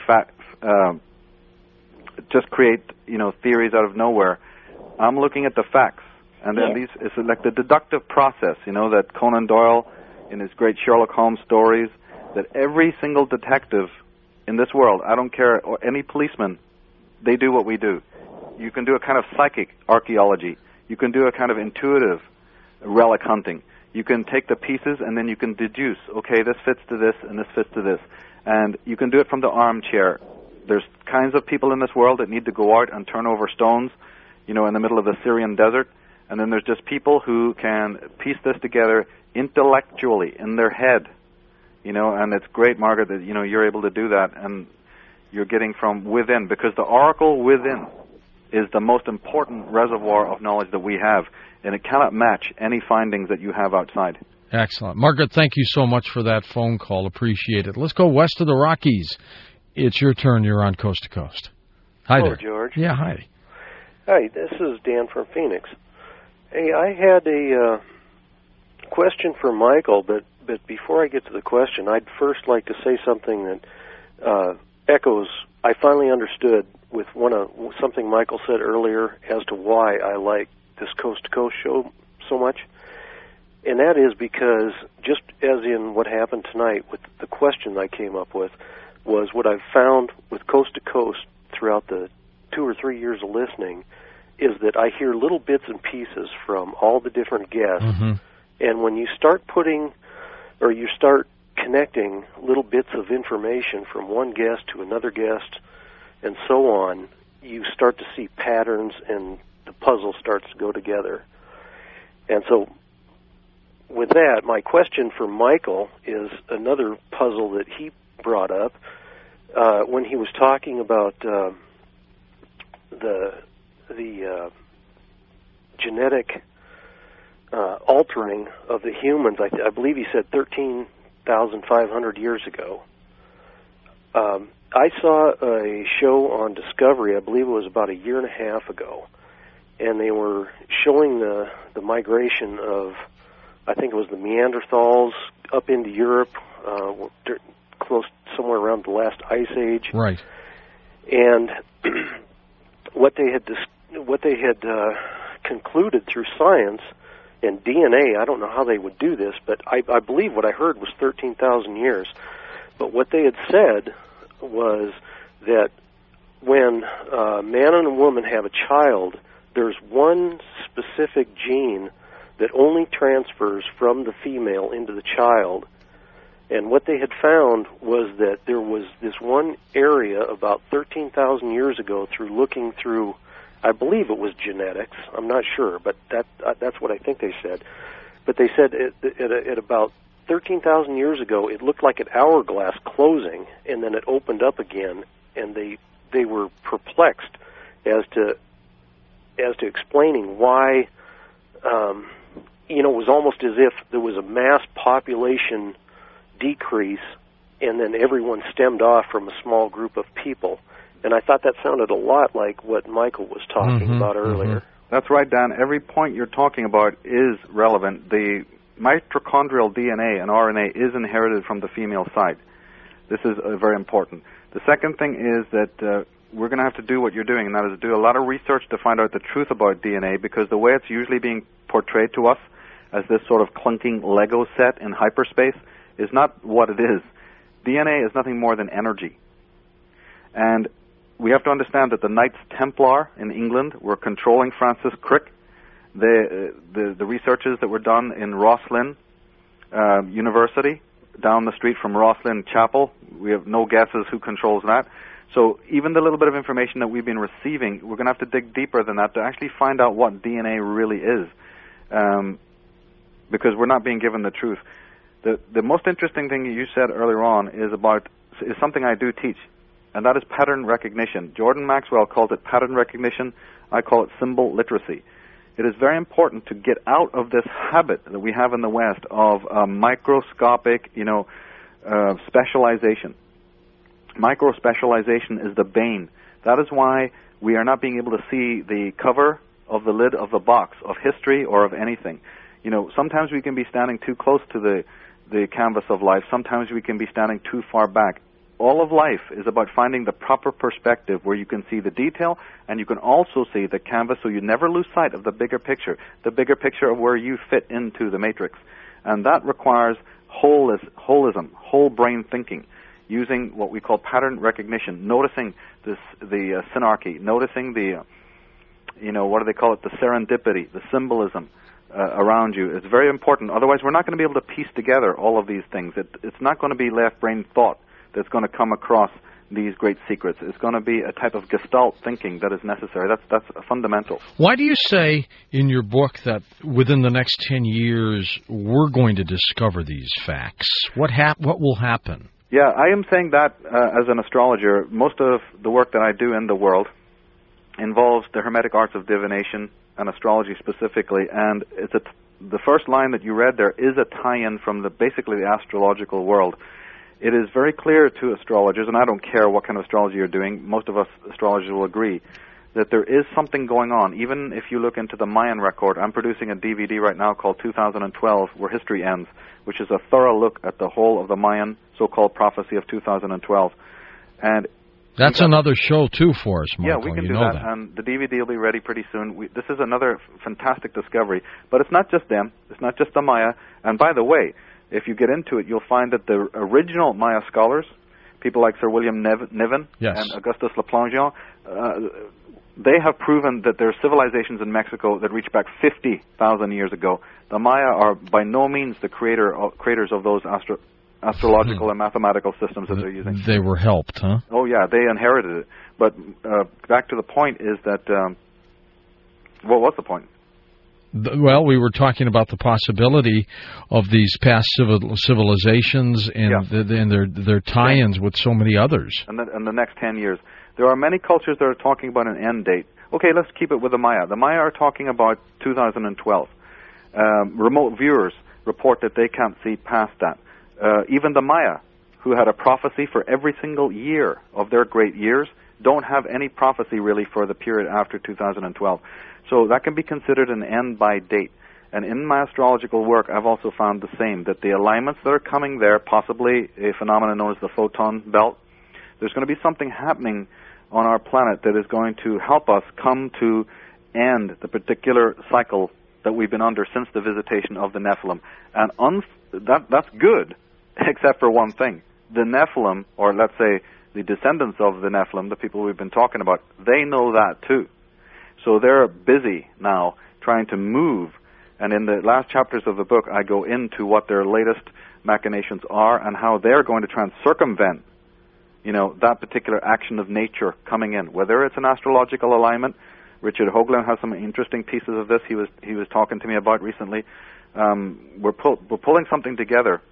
just create, theories out of nowhere. I'm looking at the facts. And then it's like the deductive process, that Conan Doyle, in his great Sherlock Holmes stories, that every single detective in this world, I don't care, or any policeman, they do what we do. You can do a kind of psychic archaeology. You can do a kind of intuitive relic hunting. You can take the pieces and then you can deduce, okay, this fits to this and this fits to this. And you can do it from the armchair. There's kinds of people in this world that need to go out and turn over stones, in the middle of the Syrian desert. And then there's just people who can piece this together intellectually in their head, and it's great, Margaret, that, you're able to do that, and you're getting from within, because the oracle within is the most important reservoir of knowledge that we have, and it cannot match any findings that you have outside. Excellent. Margaret, thank you so much for that phone call. Appreciate it. Let's go west of the Rockies. It's your turn. You're on Coast to Coast. Hi Hello, there. George. Yeah, hi. Hi, this is Dan from Phoenix. Hey, I had a question for Michael, but before I get to the question, I'd first like to say something that echoes. I finally understood with something Michael said earlier as to why I like this Coast to Coast show so much. And that is because, just as in what happened tonight with the question I came up with, was what I've found with Coast to Coast throughout the 2 or 3 years of listening is that I hear little bits and pieces from all the different guests. Mm-hmm. And when you start connecting little bits of information from one guest to another guest and so on, you start to see patterns and the puzzle starts to go together. And so with that, my question for Michael is another puzzle that he brought up when he was talking about the genetic altering of the humans. I believe he said 13,500 years ago. I saw a show on Discovery, I believe it was about a year and a half ago, and they were showing the migration of, I think it was the Neanderthals up into Europe, close somewhere around the last ice age. Right. And what they had concluded through science and DNA, I don't know how they would do this, but I believe what I heard was 13,000 years. But what they had said was that when a man and a woman have a child, there's one specific gene that only transfers from the female into the child. And what they had found was that there was this one area about 13,000 years ago through looking through, I believe it was genetics, I'm not sure, but that's what I think they said. But they said at about 13,000 years ago, it looked like an hourglass closing, and then it opened up again, and they were perplexed as to explaining why. It was almost as if there was a mass population decrease, and then everyone stemmed off from a small group of people. And I thought that sounded a lot like what Michael was talking about earlier. That's right, Dan. Every point you're talking about is relevant. The mitochondrial DNA and RNA is inherited from the female side. This is very important. The second thing is that we're going to have to do what you're doing, and that is do a lot of research to find out the truth about DNA, because the way it's usually being portrayed to us as this sort of clunking Lego set in hyperspace is not what it is. DNA is nothing more than energy. And we have to understand that the Knights Templar in England were controlling Francis Crick. The researches that were done in Rosslyn University, down the street from Rosslyn Chapel, we have no guesses who controls that. So even the little bit of information that we've been receiving, we're going to have to dig deeper than that to actually find out what DNA really is, because we're not being given the truth. The most interesting thing you said earlier on is something I do teach, and that is pattern recognition. Jordan Maxwell called it pattern recognition. I call it symbol literacy. It is very important to get out of this habit that we have in the West of microscopic, specialization. Micro-specialization is the bane. That is why we are not being able to see the cover of the lid of the box of history or of anything. Sometimes we can be standing too close to the canvas of life. Sometimes we can be standing too far back. All of life is about finding the proper perspective where you can see the detail and you can also see the canvas, so you never lose sight of the bigger picture of where you fit into the matrix. And that requires holism, whole brain thinking, using what we call pattern recognition, noticing the synarchy, noticing the, what do they call it, the serendipity, the symbolism around you. It's very important. Otherwise, we're not going to be able to piece together all of these things. It's not going to be left brain thought that's going to come across these great secrets. It's going to be a type of gestalt thinking that is necessary. That's fundamental. Why do you say in your book that within the next 10 years we're going to discover these facts? What will happen? Yeah, I am saying that as an astrologer. Most of the work that I do in the world involves the Hermetic arts of divination and astrology specifically, and it's a the first line that you read there is a tie-in from basically the astrological world. It is very clear to astrologers, and I don't care what kind of astrology you're doing, most of us astrologers will agree, that there is something going on. Even if you look into the Mayan record, I'm producing a DVD right now called 2012, Where History Ends, which is a thorough look at the whole of the Mayan so-called prophecy of 2012. And that's another show, too, for us, Michael. Yeah, we can do that, and the DVD will be ready pretty soon. This is another fantastic discovery. But it's not just them. It's not just the Maya. And by the way, if you get into it, you'll find that the original Maya scholars, people like Sir William Niven and Augustus Laplangian, they have proven that there are civilizations in Mexico that reach back 50,000 years ago. The Maya are by no means the creators of those astrological and mathematical systems that they're using. They were helped, huh? Oh, yeah, they inherited it. But back to the point is that, what's the point? Well, we were talking about the possibility of these past civilizations and their tie-ins with so many others. And the next 10 years. There are many cultures that are talking about an end date. Okay, let's keep it with the Maya. The Maya are talking about 2012. Remote viewers report that they can't see past that. Even the Maya, who had a prophecy for every single year of their great years, don't have any prophecy really for the period after 2012. So that can be considered an end by date. And in my astrological work, I've also found the same, that the alignments that are coming there, possibly a phenomenon known as the photon belt, there's going to be something happening on our planet that is going to help us come to end the particular cycle that we've been under since the visitation of the Nephilim. And that's good, except for one thing. The Nephilim, or let's say the descendants of the Nephilim, the people we've been talking about, they know that too. So they're busy now trying to move. And in the last chapters of the book, I go into what their latest machinations are and how they're going to try and circumvent, that particular action of nature coming in. Whether it's an astrological alignment, Richard Hoagland has some interesting pieces of this he was talking to me about recently. We're pulling something together,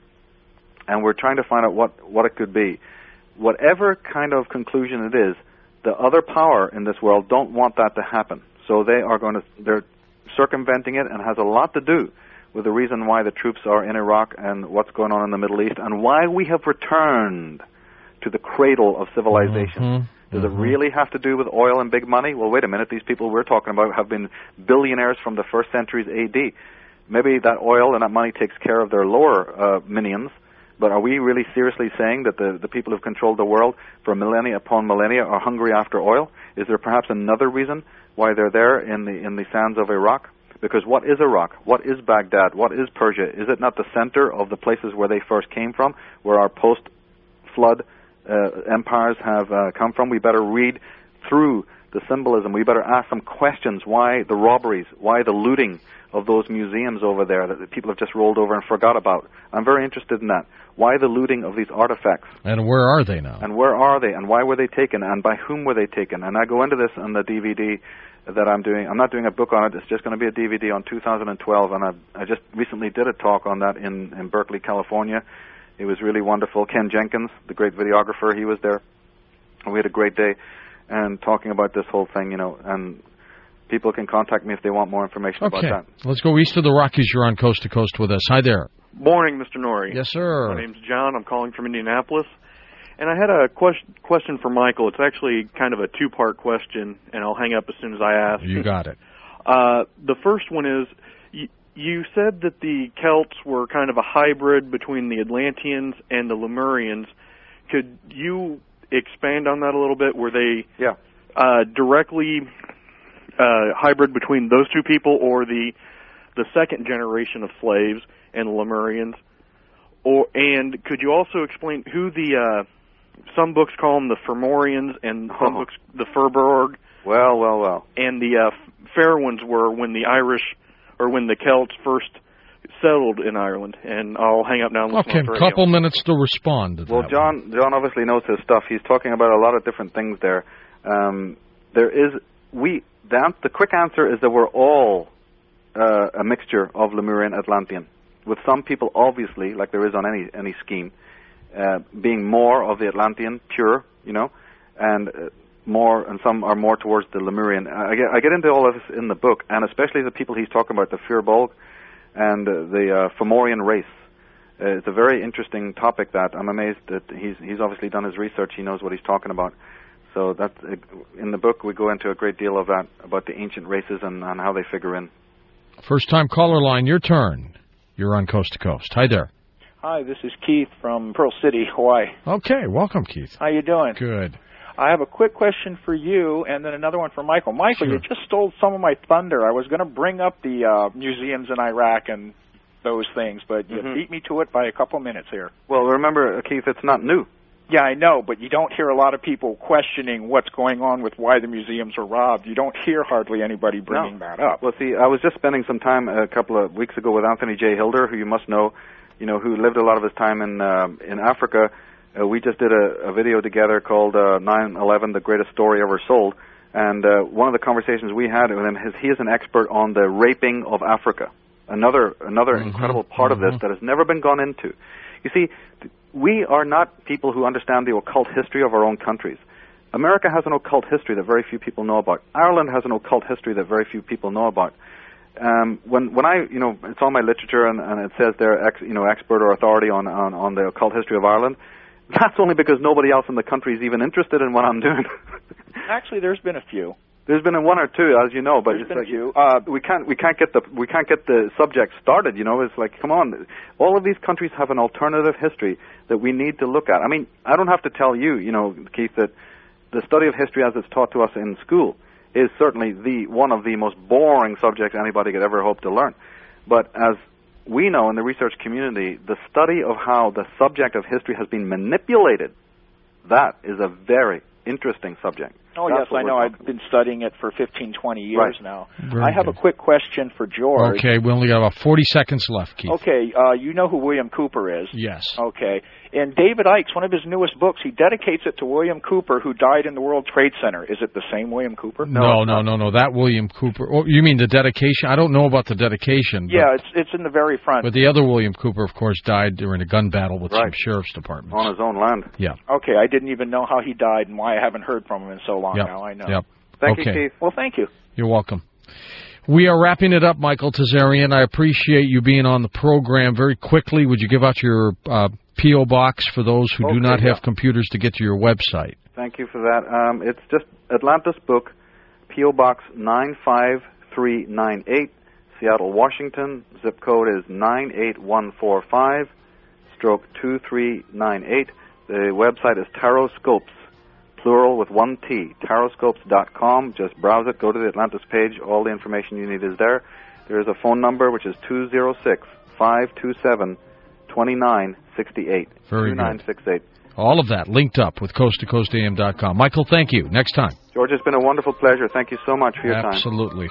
and we're trying to find out what it could be. Whatever kind of conclusion it is, the other power in this world don't want that to happen. So they're circumventing it, and has a lot to do with the reason why the troops are in Iraq and what's going on in the Middle East, and why we have returned to the cradle of civilization. Does it really have to do with oil and big money? Well, wait a minute. These people we're talking about have been billionaires from the first centuries A.D. Maybe that oil and that money takes care of their lower minions, but are we really seriously saying that the people who've controlled the world for millennia upon millennia are hungry after oil? Is there perhaps another reason why they're there in the sands of Iraq? Because what is Iraq? What is Baghdad? What is Persia? Is it not the center of the places where they first came from, where our post-flood empires have come from? We better read through the symbolism. We better ask some questions. Why the robberies? Why the looting of those museums over there that the people have just rolled over and forgot about? I'm very interested in that. Why the looting of these artifacts? And where are they now? And where are they? And why were they taken? And by whom were they taken? And I go into this on the DVD that I'm doing. I'm not doing a book on it. It's just going to be a DVD on 2012. And I just recently did a talk on that in Berkeley, California. It was really wonderful. Ken Jenkins, the great videographer, he was there. And we had a great day and talking about this whole thing, and people can contact me if they want more information about that. Let's go east of the Rockies. You're on Coast to Coast with us. Hi there. Morning, Mr. Norrie. Yes, sir. My name's John. I'm calling from Indianapolis. And I had a question for Michael. It's actually kind of a two-part question, and I'll hang up as soon as I ask. You got it. The first one is, you said that the Celts were kind of a hybrid between the Atlanteans and the Lemurians. Could you expand on that a little bit? Were they directly hybrid between those two people, or the second generation of slaves and the Lemurians? And could you also explain who some books call them the Fomorians, and some books the Furborg? Well. And the fair ones were when the Irish, or when the Celts first settled in Ireland. And I'll hang up now and listen to the radio. Couple minutes to respond to that. Well, John obviously knows his stuff. He's talking about a lot of different things there. The quick answer is that we're all a mixture of Lemurian Atlantean, with some people obviously, like there is on any scheme, being more of the Atlantean pure, and some are more towards the Lemurian. I get into all of this in the book, and especially the people he's talking about, the Furbolg and the Fomorian race. It's a very interesting topic that I'm amazed that he's obviously done his research. He knows what he's talking about. So that's in the book we go into a great deal of that about the ancient races and how they figure in. First time caller line, your turn. You're on Coast to Coast. Hi there. Hi, this is Keith from Pearl City, Hawaii. Okay, welcome, Keith. How you doing? Good. I have a quick question for you and then another one for Michael. Michael, Sure. You just stole some of my thunder. I was going to bring up the museums in Iraq and those things, but you beat me to it by a couple minutes here. Well, remember, Keith, it's not new. Yeah, I know, but you don't hear a lot of people questioning what's going on with why the museums were robbed. You don't hear hardly anybody bringing that up. Well, see, I was just spending some time a couple of weeks ago with Anthony J. Hilder, who you must know, who lived a lot of his time in Africa. We just did a video together called 9/11, The Greatest Story Ever Sold. And one of the conversations we had with him is he is an expert on the raping of Africa. Another incredible part of this that has never been gone into. You see, we are not people who understand the occult history of our own countries. America has an occult history that very few people know about. Ireland has an occult history that very few people know about. When I, it's all my literature and it says they're expert or authority on the occult history of Ireland. That's only because nobody else in the country is even interested in what I'm doing. Actually, there's been a few. There's been one or two, as you know, but there's it's been like a few. we can't get the subject started. It's like, come on, all of these countries have an alternative history that we need to look at. I mean, I don't have to tell you, Keith, that the study of history as it's taught to us in school is certainly one of the most boring subjects anybody could ever hope to learn. But as we know in the research community, the study of how the subject of history has been manipulated, that is a very interesting subject. Oh, That's yes, I know. I've been studying it for 15, 20 years right. now. Very I have good. a quick question for George. Okay, we only got about 40 seconds left, Keith. Okay, you know who William Cooper is? Yes. Okay. In David Icke's, one of his newest books, he dedicates it to William Cooper, who died in the World Trade Center. Is it the same William Cooper? No. That William Cooper. Oh, you mean the dedication? I don't know about the dedication. Yeah, it's in the very front. But the other William Cooper, of course, died during a gun battle with some sheriff's departments. On his own land. Yeah. Okay, I didn't even know how he died and why I haven't heard from him in so long now. I know. Yep. Thank you, Keith. Well, thank you. You're welcome. We are wrapping it up, Michael Tazarian. I appreciate you being on the program. Very quickly, would you give out your P.O. box for those who do not have computers to get to your website? Thank you for that. It's just Atlantis Book, P.O. Box 95398, Seattle, Washington. Zip code is 98145, /2398. The website is Taroscopes, plural with one T, taroscopes.com. Just browse it, go to the Atlantis page. All the information you need is there. There is a phone number, which is 206-527-2968. Very 2968. good. All of that linked up with coasttocoastam.com. Michael, thank you. Next time. George, it's been a wonderful pleasure. Thank you so much for your time. Absolutely.